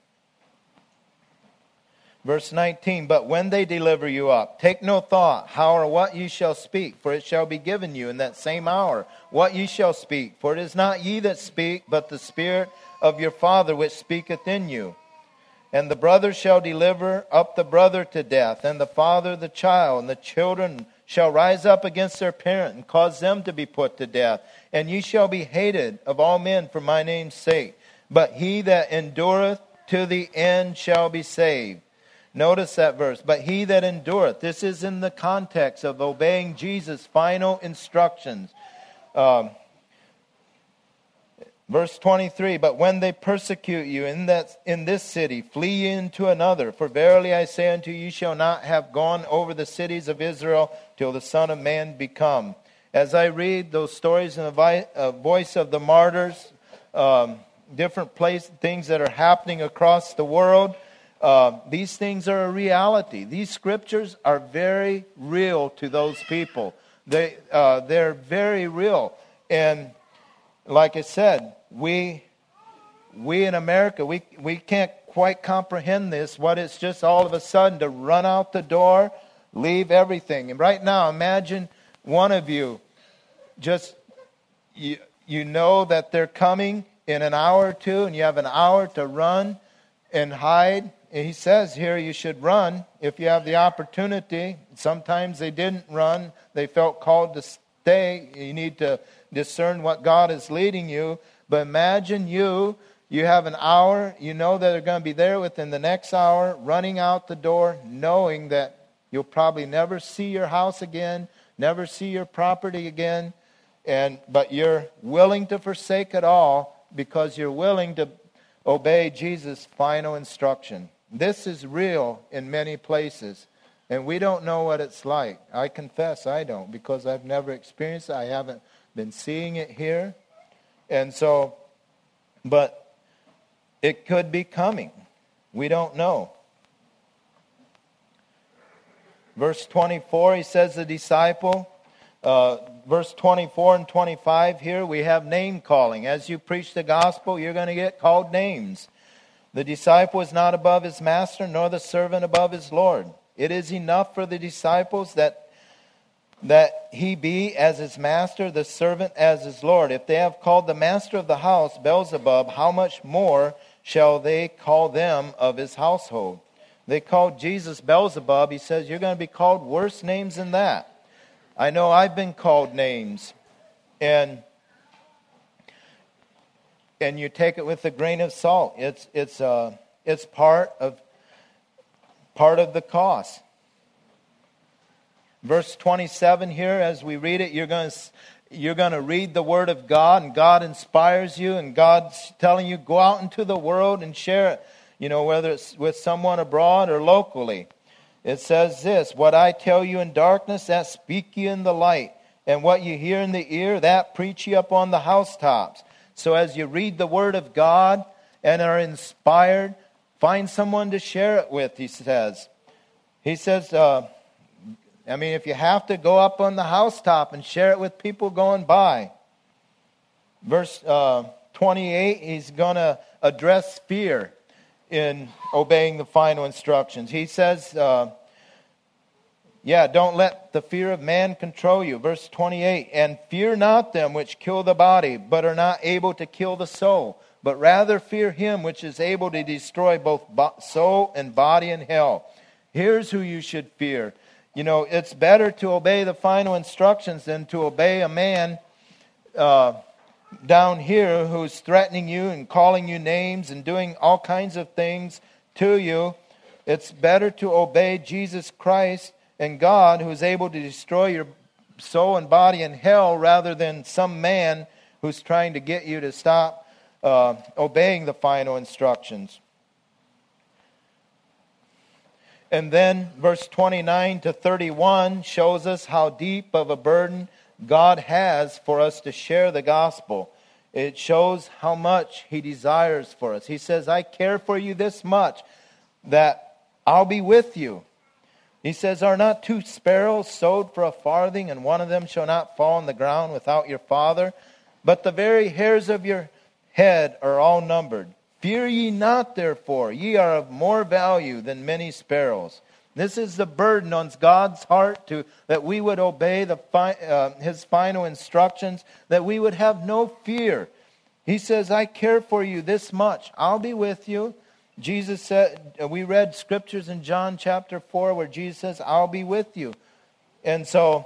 Verse nineteen, but when they deliver you up, take no thought how or what ye shall speak, for it shall be given you in that same hour what ye shall speak. For it is not ye that speak, but the Spirit of your Father which speaketh in you. And the brother shall deliver up the brother to death, and the father the child, and the children shall rise up against their parent, and cause them to be put to death. And ye shall be hated of all men for my name's sake. But he that endureth to the end shall be saved. Notice that verse. But he that endureth. This is in the context of obeying Jesus' final instructions. Um, verse twenty-three, but when they persecute you in that in this city, flee ye into another. For verily I say unto you, ye shall not have gone over the cities of Israel till the Son of Man be come. As I read those stories in the vi- uh, voice of the martyrs, um, different place things that are happening across the world, uh, these things are a reality. These scriptures are very real to those people. They uh, they're very real, and like I said, we we in America we we can't quite comprehend this. What it's just all of a sudden to run out the door, leave everything. And right now, imagine one of you. Just, you, you know that they're coming in an hour or two, and you have an hour to run and hide. And he says here you should run if you have the opportunity. Sometimes they didn't run. They felt called to stay. You need to discern what God is leading you. But imagine you, you have an hour. You know that they're going to be there within the next hour, running out the door, knowing that you'll probably never see your house again, never see your property again. And but you're willing to forsake it all because you're willing to obey Jesus' final instruction. This is real in many places, and we don't know what it's like. I confess I don't, because I've never experienced it. I haven't been seeing it here. And so, but it could be coming. We don't know. Verse twenty-four, he says the disciple... Uh, verse twenty-four and twenty-five here, we have name calling. As you preach the gospel, you're going to get called names. The disciple is not above his master, nor the servant above his Lord. It is enough for the disciples that, that he be as his master, the servant as his Lord. If they have called the master of the house Beelzebub, how much more shall they call them of his household? They called Jesus Beelzebub. He says, you're going to be called worse names than that. I know I've been called names, and and you take it with a grain of salt. It's it's uh it's part of part of the cost. Verse twenty-seven here, as we read it, you're going to you're going to read the Word of God, and God inspires you, and God's telling you go out into the world and share it. You know, whether it's with someone abroad or locally. It says this, what I tell you in darkness, that speak ye in the light. And what you hear in the ear, that preach ye up on the housetops. So as you read the Word of God and are inspired, find someone to share it with, he says. He says, uh, I mean, if you have to, go up on the housetop and share it with people going by. Verse uh, twenty-eight, he's going to address fear in obeying the final instructions. He says, uh, yeah, don't let the fear of man control you. Verse twenty-eight, and fear not them which kill the body, but are not able to kill the soul, but rather fear him which is able to destroy both soul and body in hell. Here's who you should fear. You know, it's better to obey the final instructions than to obey a man uh down here who's threatening you and calling you names and doing all kinds of things to you. It's better to obey Jesus Christ and God, who is able to destroy your soul and body in hell, rather than some man who's trying to get you to stop uh, obeying the final instructions. And then verse twenty-nine to thirty-one shows us how deep of a burden God has for us to share the gospel. It shows how much He desires for us. He says, I care for you this much, that I'll be with you. He says, are not two sparrows sowed for a farthing, and one of them shall not fall on the ground without your Father? But the very hairs of your head are all numbered. Fear ye not, therefore, ye are of more value than many sparrows. This is the burden on God's heart, to that we would obey the fi- uh, His final instructions, that we would have no fear. He says, I care for you this much. I'll be with you. Jesus said, we read scriptures in John chapter four where Jesus says, I'll be with you. And so,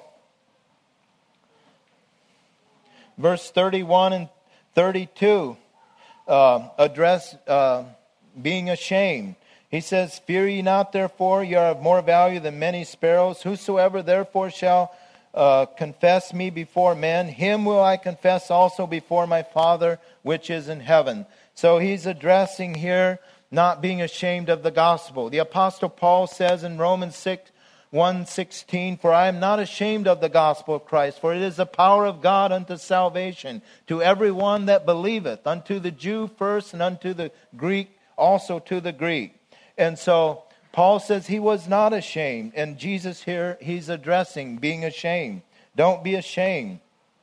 verse thirty-one and thirty-two uh, address uh, being ashamed. He says, fear ye not, therefore, ye are of more value than many sparrows. Whosoever therefore shall uh, confess me before men, him will I confess also before my Father which is in heaven. So he's addressing here not being ashamed of the gospel. The Apostle Paul says in Romans six, one sixteen, for I am not ashamed of the gospel of Christ, for it is the power of God unto salvation to every one that believeth, unto the Jew first, and unto the Greek also to the Greek. And so Paul says he was not ashamed. And Jesus here, he's addressing being ashamed. Don't be ashamed.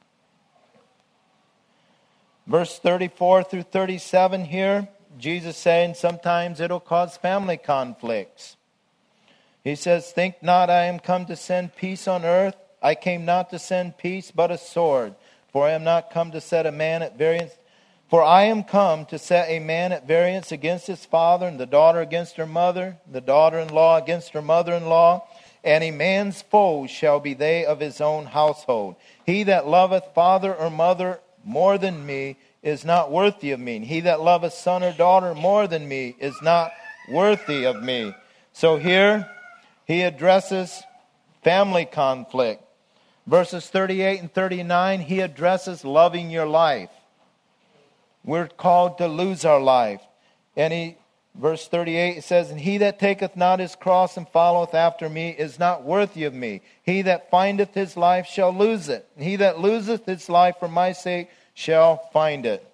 Verse thirty-four through thirty-seven here, Jesus saying sometimes it'll cause family conflicts. He says, think not I am come to send peace on earth. I came not to send peace, but a sword. For I am not come to set a man at variance. For I am come to set a man at variance against his father, and the daughter against her mother, the daughter-in-law against her mother-in-law. And a man's foes shall be they of his own household. He that loveth father or mother more than me is not worthy of me. And he that loveth son or daughter more than me is not worthy of me. So here he addresses family conflict. Verses thirty-eight and thirty-nine, he addresses loving your life. We're called to lose our life. And he, verse thirty-eight says, and he that taketh not his cross and followeth after me is not worthy of me. He that findeth his life shall lose it. And he that loseth his life for my sake shall find it.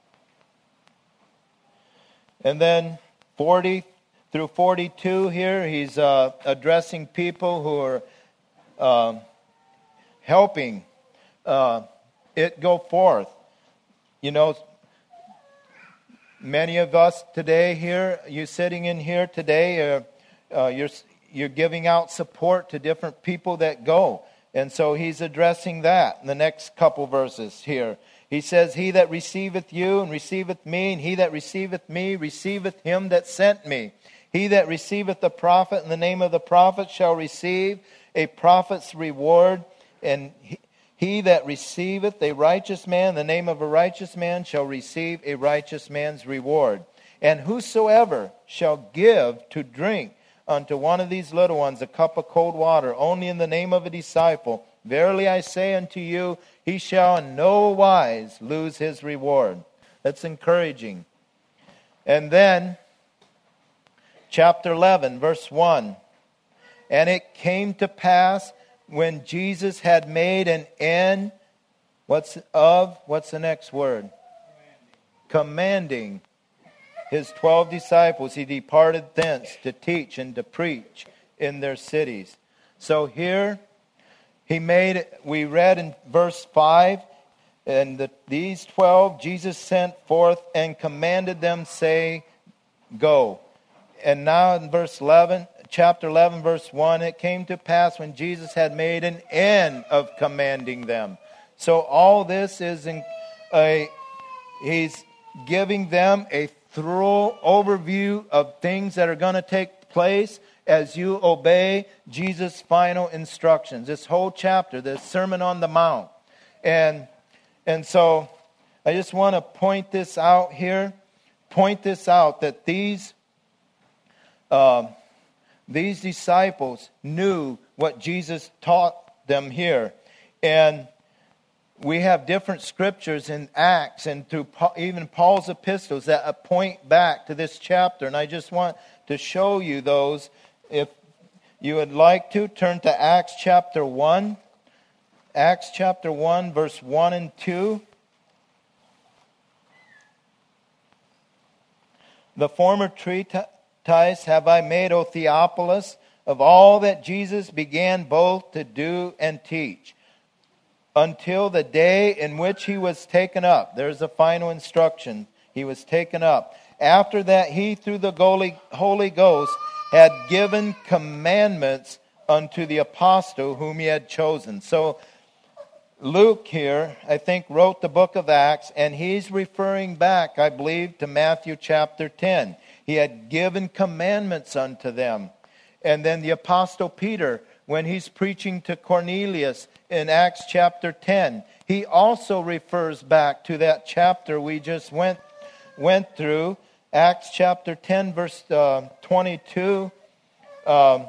And then forty through forty-two here, he's uh, addressing people who are uh, helping uh, it go forth. You know, many of us today here, you sitting in here today, uh, uh, you're you're giving out support to different people that go. And so he's addressing that in the next couple verses here. He says, he that receiveth you and receiveth me, and he that receiveth me receiveth him that sent me. He that receiveth the prophet in the name of the prophet shall receive a prophet's reward, and he, he that receiveth a righteous man in the name of a righteous man shall receive a righteous man's reward. And whosoever shall give to drink unto one of these little ones a cup of cold water, only in the name of a disciple, verily I say unto you, he shall in no wise lose his reward. That's encouraging. And then, chapter eleven, verse one. And it came to pass when Jesus had made an end, what's of, what's the next word? Commanding. Commanding his twelve disciples, he departed thence to teach and to preach in their cities. So here, he made, we read in verse five, and the, these twelve Jesus sent forth and commanded them, say, go. And now in verse eleven, chapter eleven, verse one, it came to pass when Jesus had made an end of commanding them. So all this is in a, he's giving them a thorough overview of things that are going to take place as you obey Jesus' final instructions. This whole chapter, the Sermon on the Mount. And, and so I just want to point this out here. Point this out, that these... Um, these disciples knew what Jesus taught them here. And we have different scriptures in Acts and through even Paul's epistles that point back to this chapter. And I just want to show you those. If you would like to, turn to Acts chapter one. Acts chapter one, verse one and two. The former treatise have I made, O Theophilus, of all that Jesus began both to do and teach, until the day in which he was taken up. There's a final instruction. He was taken up. After that, he, through the Holy Ghost, had given commandments unto the apostle whom he had chosen. So Luke here, I think, wrote the book of Acts, and he's referring back, I believe, to Matthew chapter ten. He had given commandments unto them. And then the apostle Peter, when he's preaching to Cornelius in Acts chapter ten, he also refers back to that chapter we just went went through, Acts chapter ten, verse uh, twenty-two. Um,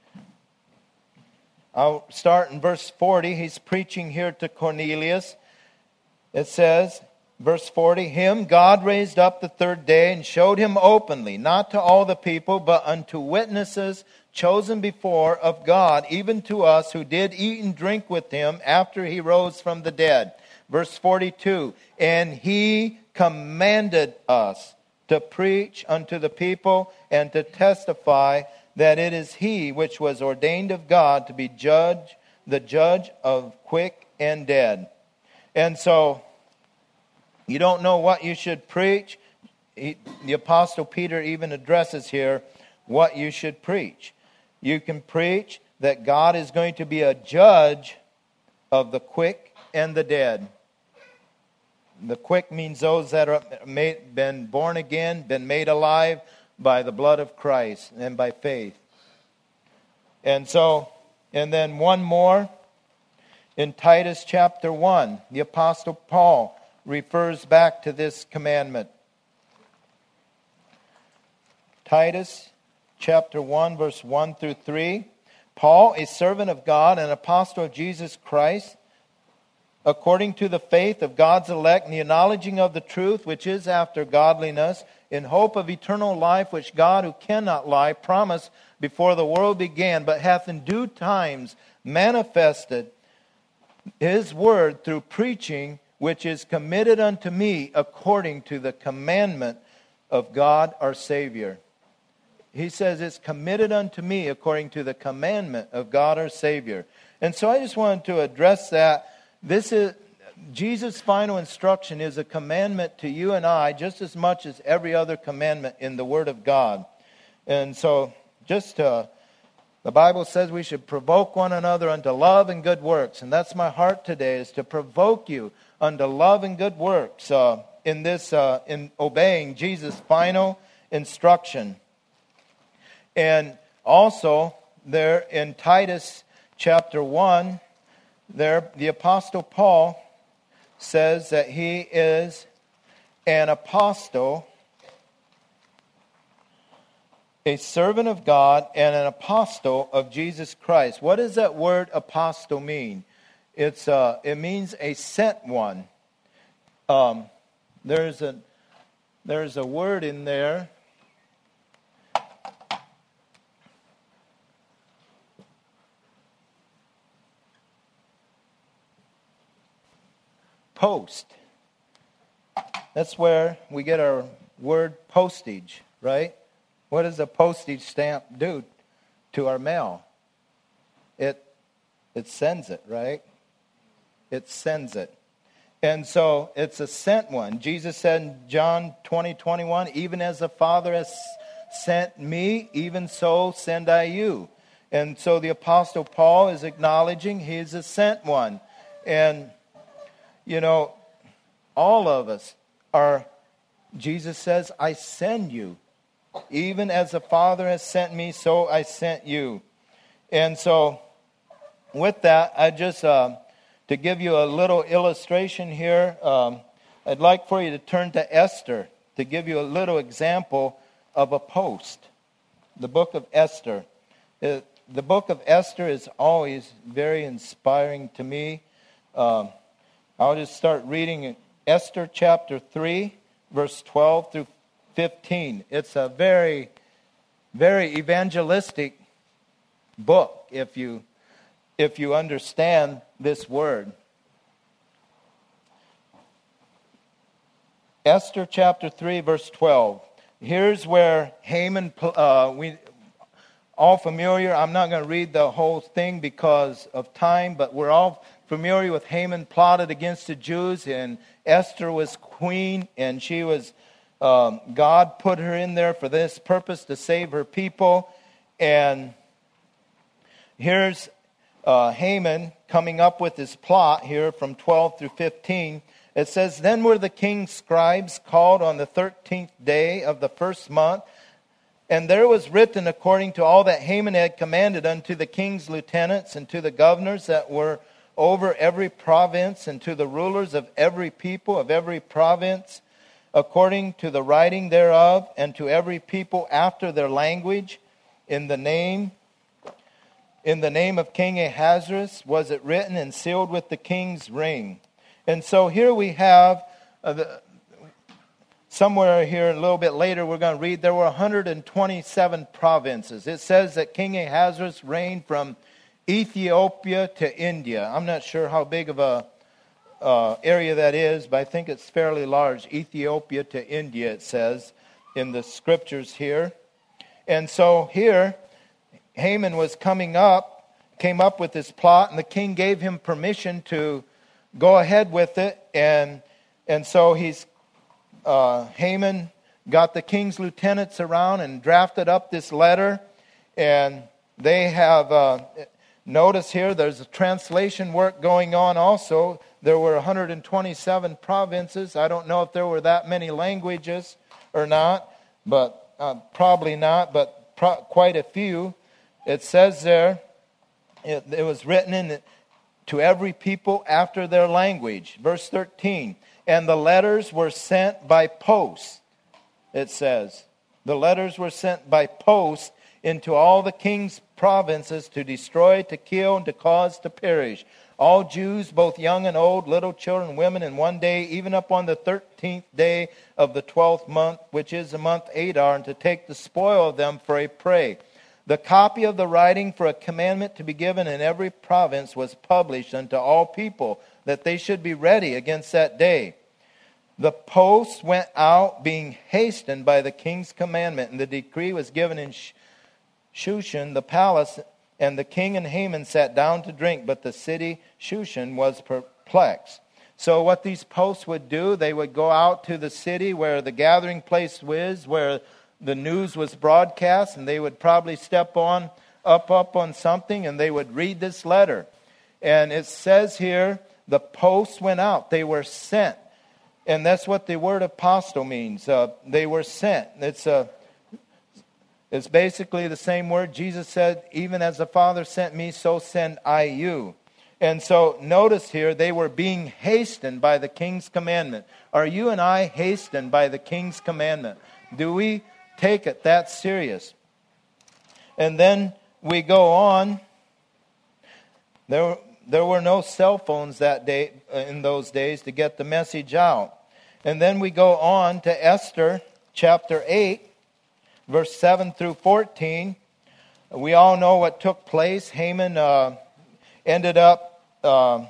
I'll start in verse forty. He's preaching here to Cornelius. It says, verse forty, Him God raised up the third day and showed him openly, not to all the people, but unto witnesses chosen before of God, even to us who did eat and drink with him after he rose from the dead. Verse forty-two, And he commanded us to preach unto the people and to testify that it is he which was ordained of God to be judge, the judge of quick and dead. And so, you don't know what you should preach. He, the Apostle Peter even addresses here what you should preach. You can preach that God is going to be a judge of the quick and the dead. The quick means those that are made, been born again, been made alive by the blood of Christ and by faith. And so, and then one more, in Titus chapter one, the Apostle Paul refers back to this commandment. Titus chapter one, verse one through three. Paul, a servant of God and apostle of Jesus Christ, according to the faith of God's elect and the acknowledging of the truth which is after godliness, in hope of eternal life, which God, who cannot lie, promised before the world began, but hath in due times manifested his word through preaching, which is committed unto me according to the commandment of God our Savior. He says it's committed unto me according to the commandment of God our Savior. And so I just wanted to address that. This is Jesus' final instruction is a commandment to you and I just as much as every other commandment in the Word of God. And so just uh, the Bible says we should provoke one another unto love and good works. And that's my heart today, is to provoke you unto love and good works uh, in this, uh, in obeying Jesus' final instruction. And also there in Titus chapter one, there the Apostle Paul says that he is an apostle, a servant of God, and an apostle of Jesus Christ. What does that word apostle mean? It's uh, it means a sent one. Um, there's a there's a word in there. Post. That's where we get our word postage, right? What does a postage stamp do to our mail? It it sends it, right? It sends it. And so it's a sent one. Jesus said in John twenty, twenty-one, even as the Father has sent me, even so send I you. And so the Apostle Paul is acknowledging he's a sent one. And you know, all of us are, Jesus says, I send you. Even as the Father has sent me, so I sent you. And so, with that, I just, uh, to give you a little illustration here, um, I'd like for you to turn to Esther to give you a little example of a post. The book of Esther. It, the book of Esther is always very inspiring to me. Um, I'll just start reading Esther chapter three, verse twelve through fifteen. It's a very, very evangelistic book if you if you understand this word. Esther chapter three, verse twelve. Here's where Haman, uh, we all familiar. I'm not going to read the whole thing because of time, but we're all familiar with Haman plotted against the Jews, and Esther was queen, and she was, um, God put her in there for this purpose, to save her people. And here's uh, Haman coming up with his plot here from twelve through fifteen. It says, Then were the king's scribes called on the thirteenth day of the first month, and there was written according to all that Haman had commanded unto the king's lieutenants and to the governors that were over every province, and to the rulers of every people of every province, according to the writing thereof, and to every people after their language, in the name in the name of King Ahasuerus was it written and sealed with the king's ring. And so here we have, uh, the, somewhere here a little bit later we're going to read, there were one hundred twenty-seven provinces. It says that King Ahasuerus reigned from Ethiopia to India. I'm not sure how big of a uh, area that is, but I think it's fairly large. Ethiopia to India, it says in the scriptures here. And so here, Haman was coming up, came up with this plot, and the king gave him permission to go ahead with it. And and so he's uh, Haman got the king's lieutenants around and drafted up this letter. And they have, uh, notice here, there's a translation work going on also. There were one hundred twenty-seven provinces. I don't know if there were that many languages or not, but uh, probably not, but pro- quite a few. It says there, it, it was written in the, to every people after their language. Verse thirteen, and the letters were sent by post, it says. The letters were sent by post into all the king's provinces to destroy, to kill, and to cause to perish all Jews, both young and old, little children, women, in one day, even upon the thirteenth day of the twelfth month, which is the month Adar, and to take the spoil of them for a prey. The copy of the writing for a commandment to be given in every province was published unto all people, that they should be ready against that day. The post went out, being hastened by the king's commandment, and the decree was given in Shushan, the palace, and the king and Haman sat down to drink, but the city Shushan was perplexed. So what these posts would do, they would go out to the city where the gathering place was, where the news was broadcast, and they would probably step on up up on something, and they would read this letter. And it says here, the posts went out. They were sent. And that's what the word apostle means. Uh, they were sent. It's a, it's basically the same word. Jesus said, even as the Father sent me, so send I you. And so notice here, they were being hastened by the king's commandment. Are you and I hastened by the king's commandment? Do we take it that serious? And then we go on. There, there were no cell phones that day, in those days, to get the message out. And then we go on to Esther chapter eight, verse seven through fourteen. We all know what took place. Haman uh, ended up, uh,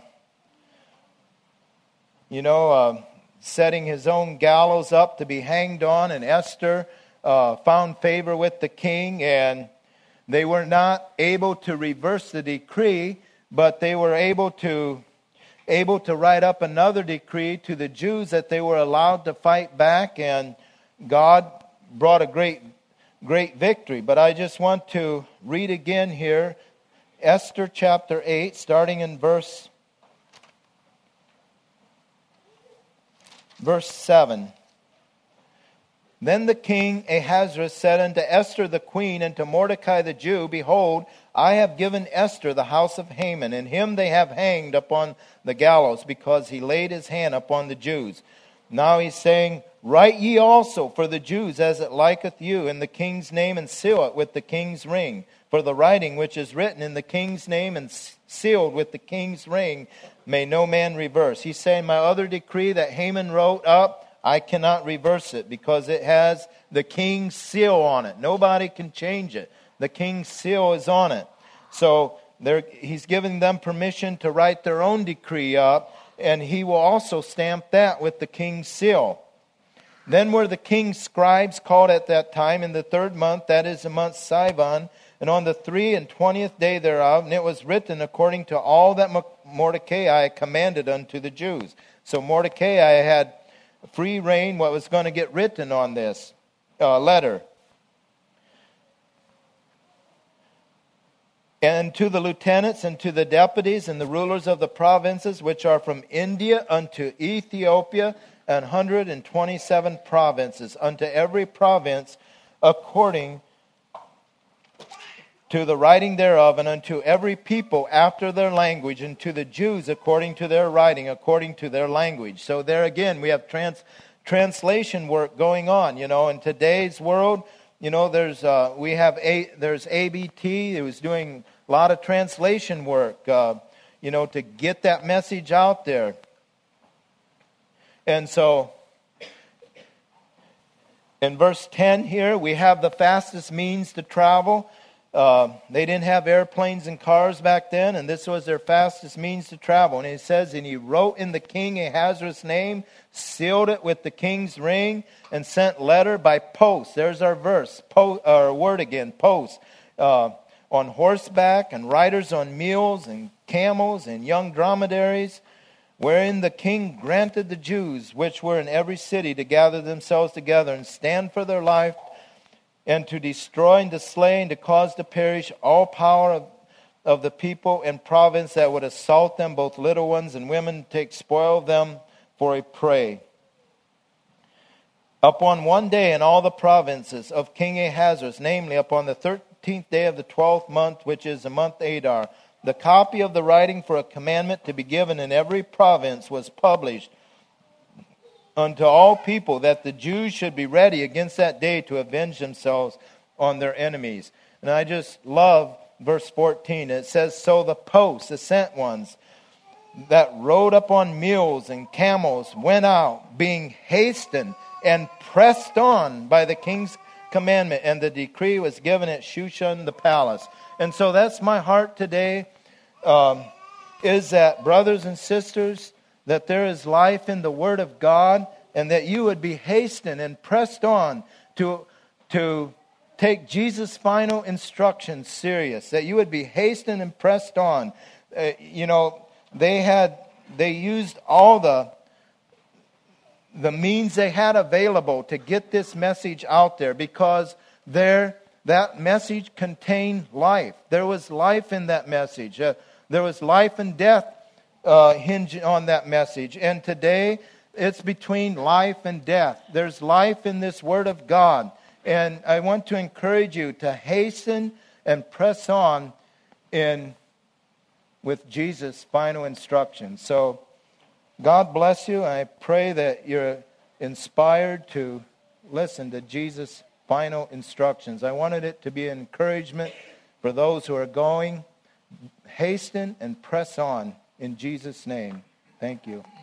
you know, uh, setting his own gallows up to be hanged on, and Esther Uh, found favor with the king, and they were not able to reverse the decree, but they were able to able to write up another decree to the Jews that they were allowed to fight back, and God brought a great great victory. But I just want to read again here, Esther chapter eight, starting in verse verse seven. Then the king Ahasuerus said unto Esther the queen, and to Mordecai the Jew, Behold, I have given Esther the house of Haman, and him they have hanged upon the gallows, because he laid his hand upon the Jews. Now he's saying, Write ye also for the Jews as it liketh you, in the king's name, and seal it with the king's ring. For the writing which is written in the king's name and sealed with the king's ring may no man reverse. He's saying, my other decree that Haman wrote up, I cannot reverse it because it has the king's seal on it. Nobody can change it. The king's seal is on it. So there, he's giving them permission to write their own decree up, and he will also stamp that with the king's seal. Then were the king's scribes called at that time in the third month, that is the month Sivan, and on the three and twentieth day thereof, and it was written according to all that Mordecai commanded unto the Jews. So Mordecai had free reign what was going to get written on this uh, letter. And to the lieutenants and to the deputies and the rulers of the provinces which are from India unto Ethiopia, an hundred and twenty-seven provinces, unto every province according to the writing thereof, and unto every people after their language, and to the Jews according to their writing, according to their language. So there again, we have trans, translation work going on. You know, in today's world, you know, there's uh, we have a there's A B T. It was doing a lot of translation work, uh, you know, to get that message out there. And so, in verse ten here, we have the fastest means to travel. Uh, they didn't have airplanes and cars back then, and this was their fastest means to travel. And it says, and he wrote in the king Ahasuerus' name, sealed it with the king's ring, and sent letter by post. There's our verse, po- our word again, post. Uh, on horseback, and riders on mules, and camels, and young dromedaries, wherein the king granted the Jews, which were in every city, to gather themselves together, and stand for their life, and to destroy and to slay and to cause to perish all power of, of the people and province that would assault them, both little ones and women, take spoil of them for a prey. Upon one day in all the provinces of King Ahasuerus, namely upon the thirteenth day of the twelfth month, which is the month Adar, the copy of the writing for a commandment to be given in every province was published unto all people, that the Jews should be ready against that day to avenge themselves on their enemies. And I just love verse fourteen. It says, so the posts, the sent ones, that rode up on mules and camels, went out, being hastened and pressed on by the king's commandment. And the decree was given at Shushan the palace. And so that's my heart today, um, is that, brothers and sisters, that there is life in the Word of God, and that you would be hastened and pressed on to, to take Jesus' final instructions serious. That you would be hastened and pressed on. Uh, you know, they had they used all the the means they had available to get this message out there, because there that message contained life. There was life in that message. Uh, there was life and death Uh, hinge on that message. And today, it's between life and death. There's life in this Word of God. And I want to encourage you to hasten and press on in with Jesus' final instructions. So, God bless you. I pray that you're inspired to listen to Jesus' final instructions. I wanted it to be an encouragement for those who are going. Hasten and press on. In Jesus' name, thank you.